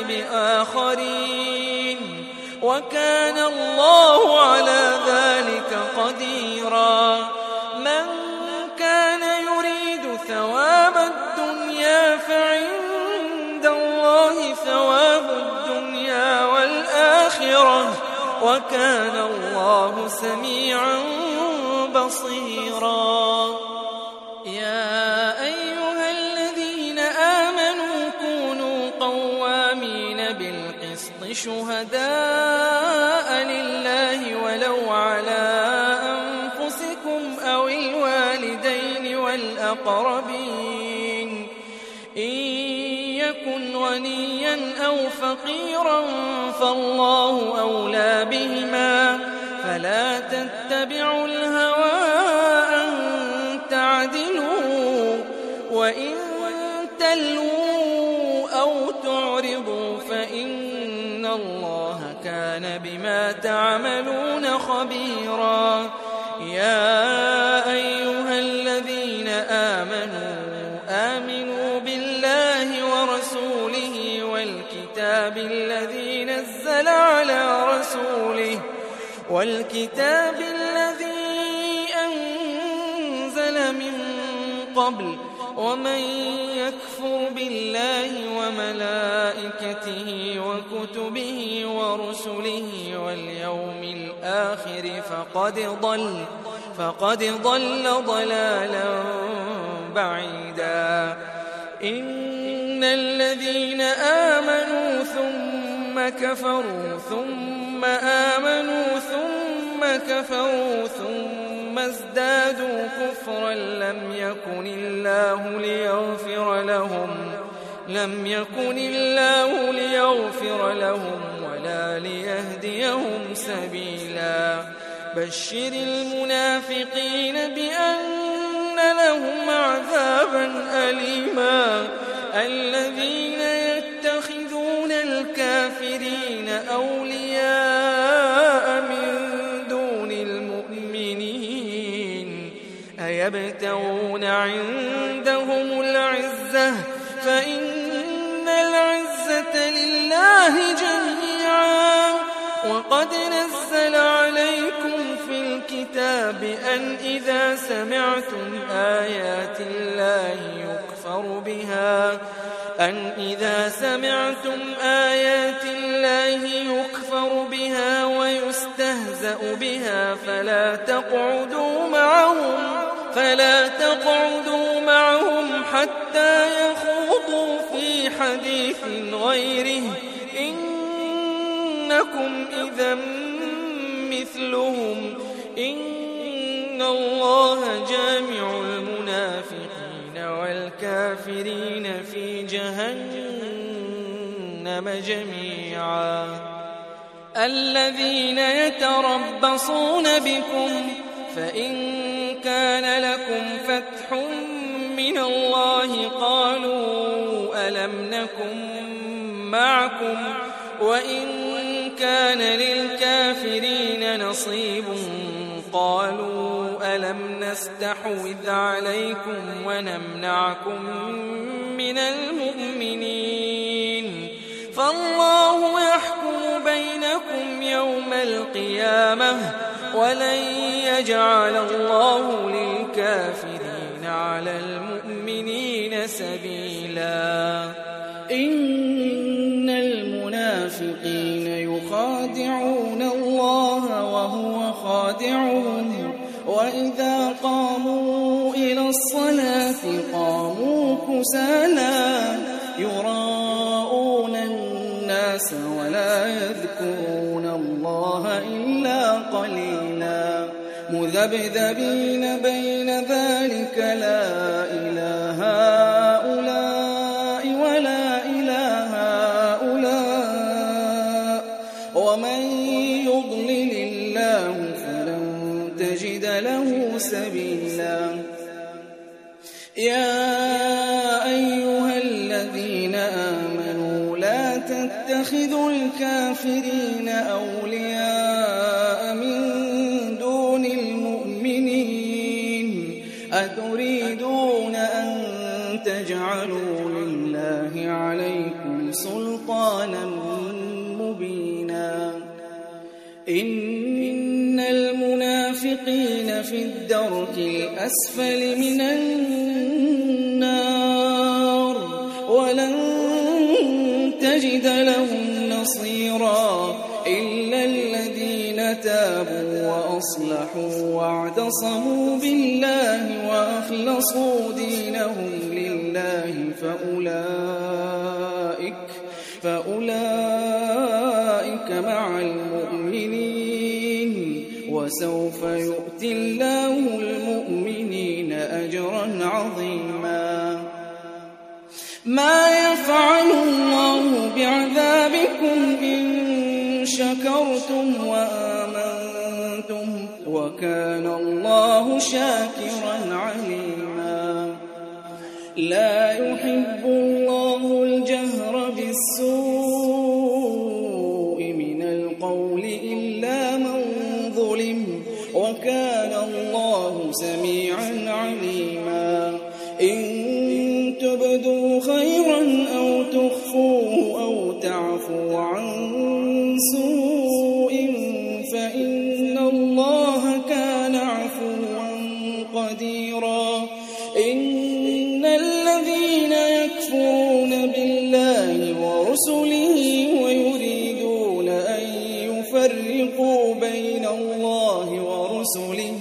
بآخرين وكان الله على ذلك قديرا من كان يريد ثواب الدنيا فعند الله ثواب الدنيا والآخرة وكان الله سميعا بصيرا يا أيها الذين آمنوا كونوا قوامين بالقسط شهداء لله ولو على أنفسكم أو الوالدين والأقربين إن يكن غنيا أو فقيرا فالله أولى بهما فلا تتبعوا الهوى أن تعدلوا وإن تلووا أو تعرضوا فإن الله كان بما تعملون خبيرا يا أيها الذين آمنوا آمنوا بالله ورسوله والكتاب الذي نزل على رسوله والكتاب الذي أنزل من قبل ومن يكفر بالله وملائكته وكتبه ورسله واليوم الآخر فقد ضل فقد ضل ضلالا بعيدا إن الذين آمنوا ثم كفروا ثم آمنوا ثم كفروا ثم ازدادوا كفرا لم يكن الله ليغفر لهم لم يكن الله ليغفر لهم ولا ليهديهم سبيلا بشر المنافقين بأن لهم عذابا أليما الذين يتخذون الكافرين أولياء من دون المؤمنين أيبتغون عندهم العزة فإن العزة لله جميعا وقد نزل عليكم في الكتاب أن إذا سمعتم آيات الله يكفر بها أن إذا سمعتم آيات الله يكفر بها ويستهزأ بها فلا تقعدوا معهم فلا تقعدوا معهم حتى يخوضوا في حديث غيره إنكم إذا مثلهم إن الله جامع المنافقين والكافرين في جهنم جميعا الذين يتربصون بكم فإن كان لكم فتح من الله قالوا ألم نكن معكم وإن كان للكافرين نصيب قالوا ألم نستحوذ عليكم ونمنعكم من المؤمنين فالله يحكم بينكم يوم القيامة ولن يجعل الله للكافرين على المؤمنين سبيلا إن المنافقين يخادعون الله وهو خادعهم وإذا قاموا إلى الصلاة قاموا كسالى يراءون الناس ولا يذكرون الله إلا قليلا مذبذبين بين ذلك لا إله هؤلاء ولا إله هؤلاء ومن يضلل الله فلن تجد له سبيلا يا أيها الذين آمنوا لا تتخذوا الكافرين أولياء من دون المؤمنين أتريدون أن تجعلوا لله عليكم سلطانا مبينا إن المنافقين في الدرك الأسفل من النار ولن تجد لهم نصيرا إلا الذين تابوا وأصلحوا واعتصموا بالله وأخلصوا دينهم لله فأولئك فأولئك مع المؤمنين وسوف يؤتي الله المؤمنين أجرا عظيما ما يفعل الله بعذابكم إن شكرتم وآمنتم وكان الله شاكرا عليما لا يحب الله الجهر بالسوء من القول إلا من ظلم وكان الله سميعا عليما إن تبدوا خيرا أو تخفوه أو تعفوا عن سوء فإن الله كان عفوا قديرا إن يفرقوا بين الله ورسله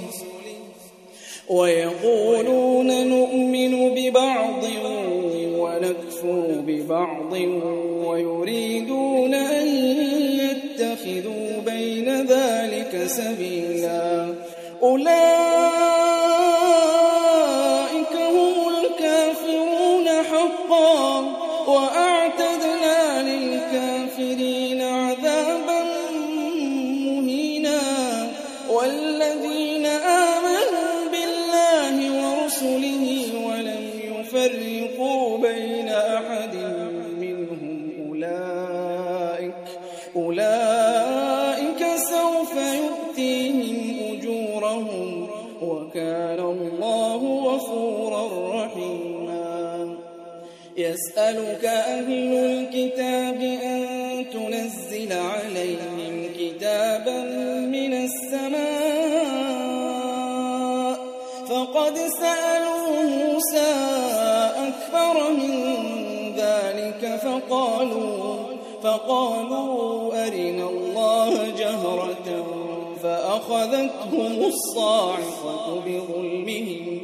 ويقولون نؤمن ببعض ونكفر ببعض ويريدون أن يتخذوا بين ذلك سبيلا أولئك هم الكافرون حقا وأعتدنا للكافرين عذابا مهينا والذين آمنوا بالله ورسله ولم يفرقوا بين أحد منهم أولئك أولئك سوف يؤتيهم أجورهم وكان الله غفورا رحيما يسألك أهل الكتاب أن تنزل عليهم كتابا من السماء فقد سألوا موسى أكبر من ذلك فقالوا فقالوا أرنا الله جهرة فأخذتهم الصاعقة بظلمهم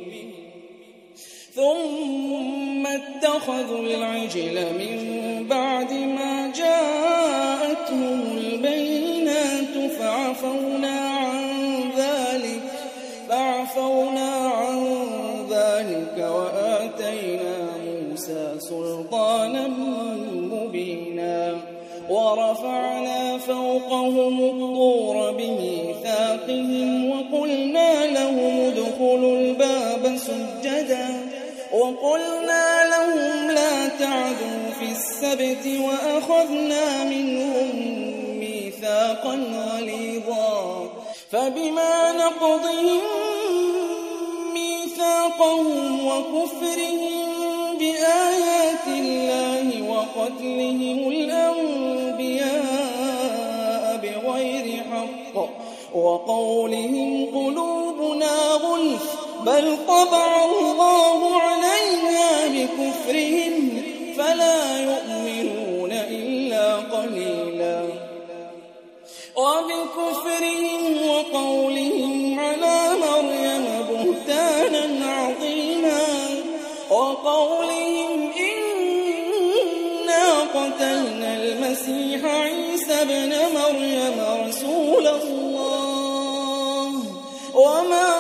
ثم اتخذوا العجل من بعد ما جاءتهم البينات فعفونا عن ذلك فعفونا عن ذلك وآتينا موسى سلطانا مبينا ورفعنا فوقهم الطور بميثاقهم وقلنا لهم ادخلوا الباب سجدا وقلنا لهم لا تعدوا في السبت وأخذنا منهم ميثاقا غليظا فبما نقضهم ميثاقهم وكفرهم بآيات الله وقتلهم الأنبياء بغير حق وقولهم قلوبنا غلف بل طبع الله عليها بكفرهم فلا يؤمنون إلا قليلا وبكفرهم وقولهم على مريم بهتانا عظيما وقولهم إنا قتلنا المسيح عيسى ابن مريم رسول الله وما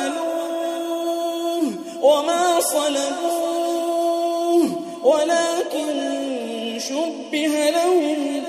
قتلوه وما صلبوه ولكن شبه لهم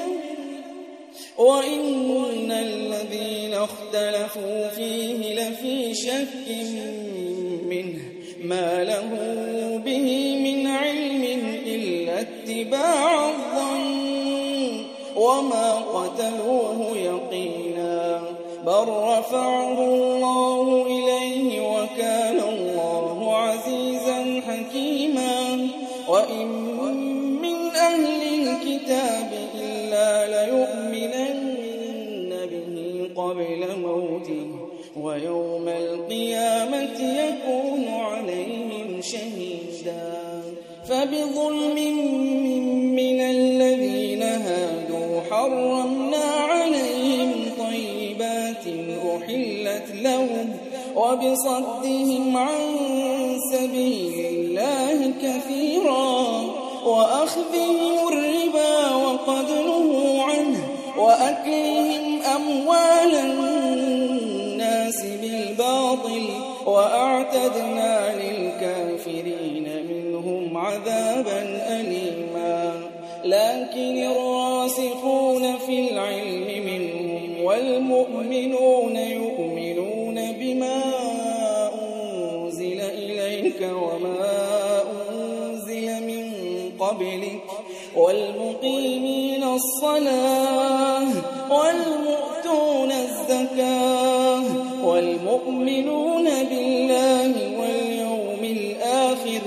وإن الذين اختلفوا فيه لفي شك منه ما له به من علم إلا اتباع الظن وما قتلوه يقينا بل رفعه الله إليه وكان الله عزيزا حكيما وإن من أهل الكتاب إلا ليؤمنن به قبل موته ويوم القيامة يكون عليهم شهيدا فبظلم من الذين هادوا حرمنا عليهم طيبات أحلت لهم وبصدهم عن سبيل الله كثيرا وأخذهم الربا وقد نهوا عنه وأكلهم أموال الناس بالباطل وأعتدنا للكافرين منهم عذابا أليما لكن الراسخون في العلم منهم والمؤمنون يؤمنون بما أنزل إليك وما أنزل من قبلك والمقيمين الصلاة والمؤتون الزكاة والمؤمنون بالله واليوم الآخر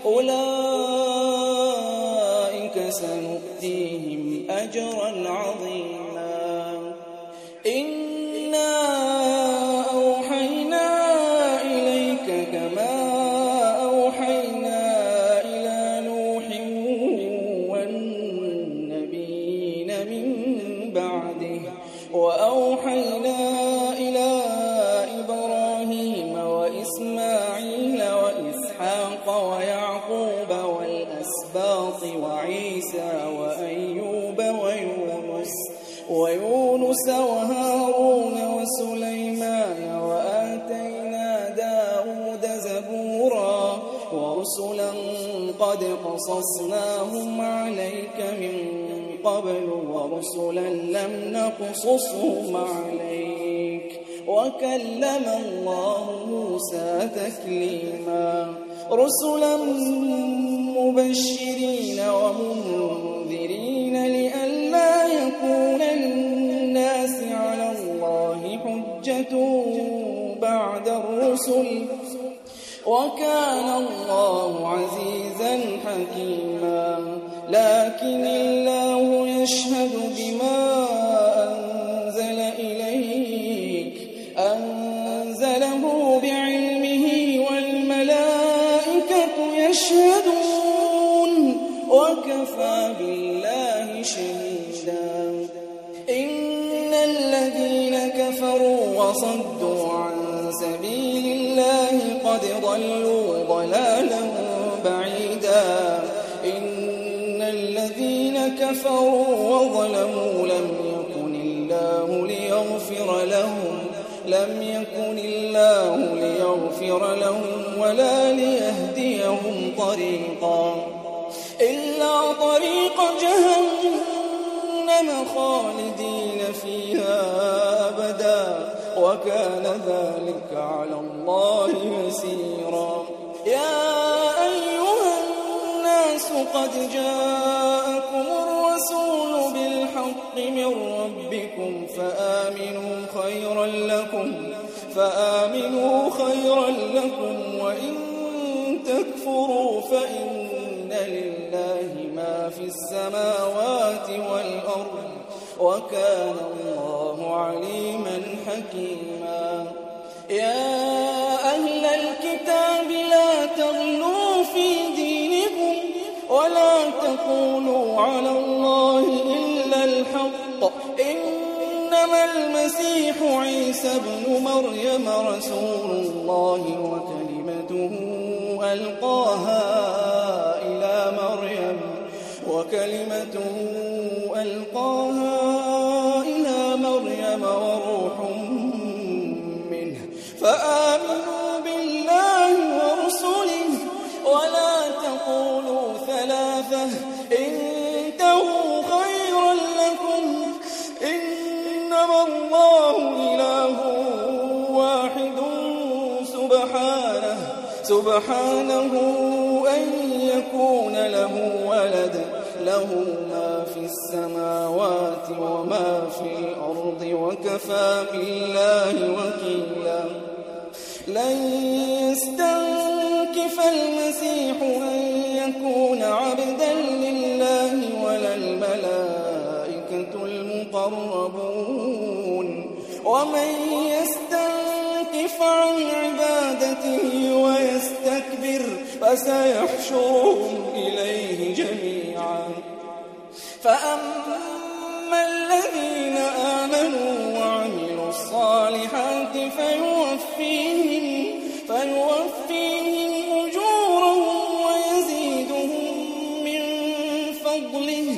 أولئك سنؤتيهم أجرا عظيما إنا أوحينا إليك كما أوحينا إلى نوح والنبيين من بعده وأوحينا وأوحينا إلى إبراهيم وإسماعيل وإسحاق ويعقوب والأسباط وعيسى وأيوب ويونس ويونس وهارون وسليمان وآتينا داود زبورا ورسلا قد قصصناهم عليك من قبل ورسلا لم نقصصهم عليك وكلم الله موسى تكليما رسلا مبشرين ومنذرين لئلا يكون للناس على الله حجة بعد الرسل وكان الله عزيزا حكيما لكن الله يشهد بما أنزل إليك أنزله بعلمه والملائكة يشهدون وكفى بالله شهيدا إن الذين كفروا وصدوا عن سبيل الله قد ضلوا ضلالا بعيدا إن الذين كفروا وظلموا لم يكن الله ليغفر لهم لم يكن الله ليغفر لهم ولا ليهديهم طريقا إلا طريق جهنم خالدين فيها أبدا وكان ذلك على الله يسيرا يا أيها الناس قد جاءكم الرسول بالحق من ربكم فآمنوا خيرا لكم فآمنوا خيرا لكم وإن تكفروا فإن لله ما في السماوات والأرض وكان الله عليما حكيما يا أهل الكتاب لا تغلوا في دينكم ولا تقولوا على الله إلا الحق إنما المسيح عيسى ابن مريم رسول الله وكلمته ألقاها إلى مريم وكلمته ألقاها إلى مريم وروح منه فآمنوا بالله ورسله ولا تقولوا ثلاثة انتهوا خيرا لكم إنما الله إله واحد سبحانه سبحانه أن يكون له ولد له ما في السماوات وما في الأرض وكفى بالله وكيلا لن يستنكف المسيح أن يكون عبدا لله ولا الملائكة المقربون ومن يستنكف عن عبادته ويستكبر فسيحشرهم إليه جميعا فأما الذين آمنوا وعملوا الصالحات فيوفيهم فيوفيهم أجورهم ويزيدهم من فضله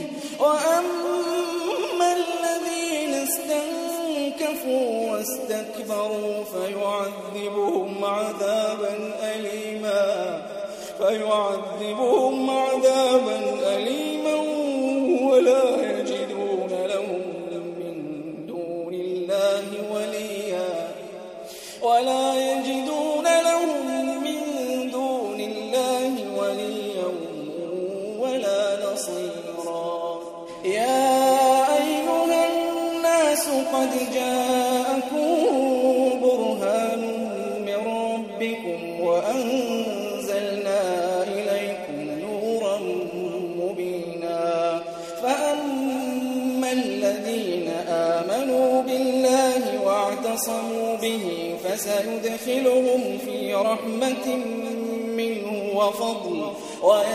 وأما الذين استنكفوا واستكبروا فيعذبهم عذابا أليما فيعذبهم عذابا أليما ولا يجدون لهم من دون الله وليا ولا يجدون لهم من دون الله وليا ولا نصيرا يا أيها الناس قد جاءكم برهان من ربكم وأنزلنا إليكم نورا مبينا فأما الذين آمنوا بالله واعتصموا به فسيدخلهم في رحمة منه وفضل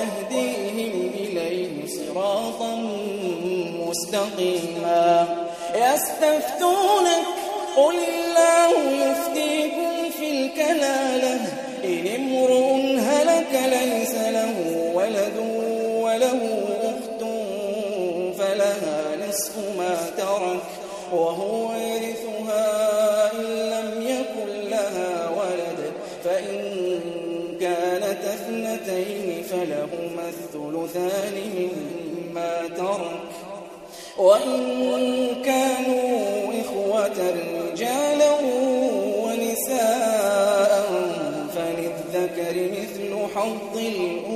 ويهديهم إليه صراطا مستقيما يستفتونك قل الله يفتيكم في الكلالة إن امرؤ هلك ليس له ولد وله أخت فلها نصف ما ترك وهو يرثها إن لم يكن لها ولد فإن كانت اثنتين فلهما الثلثان مما ترك وإن كانوا إخوة رجالا ونساء فللذكر مثل حظ الأنثيين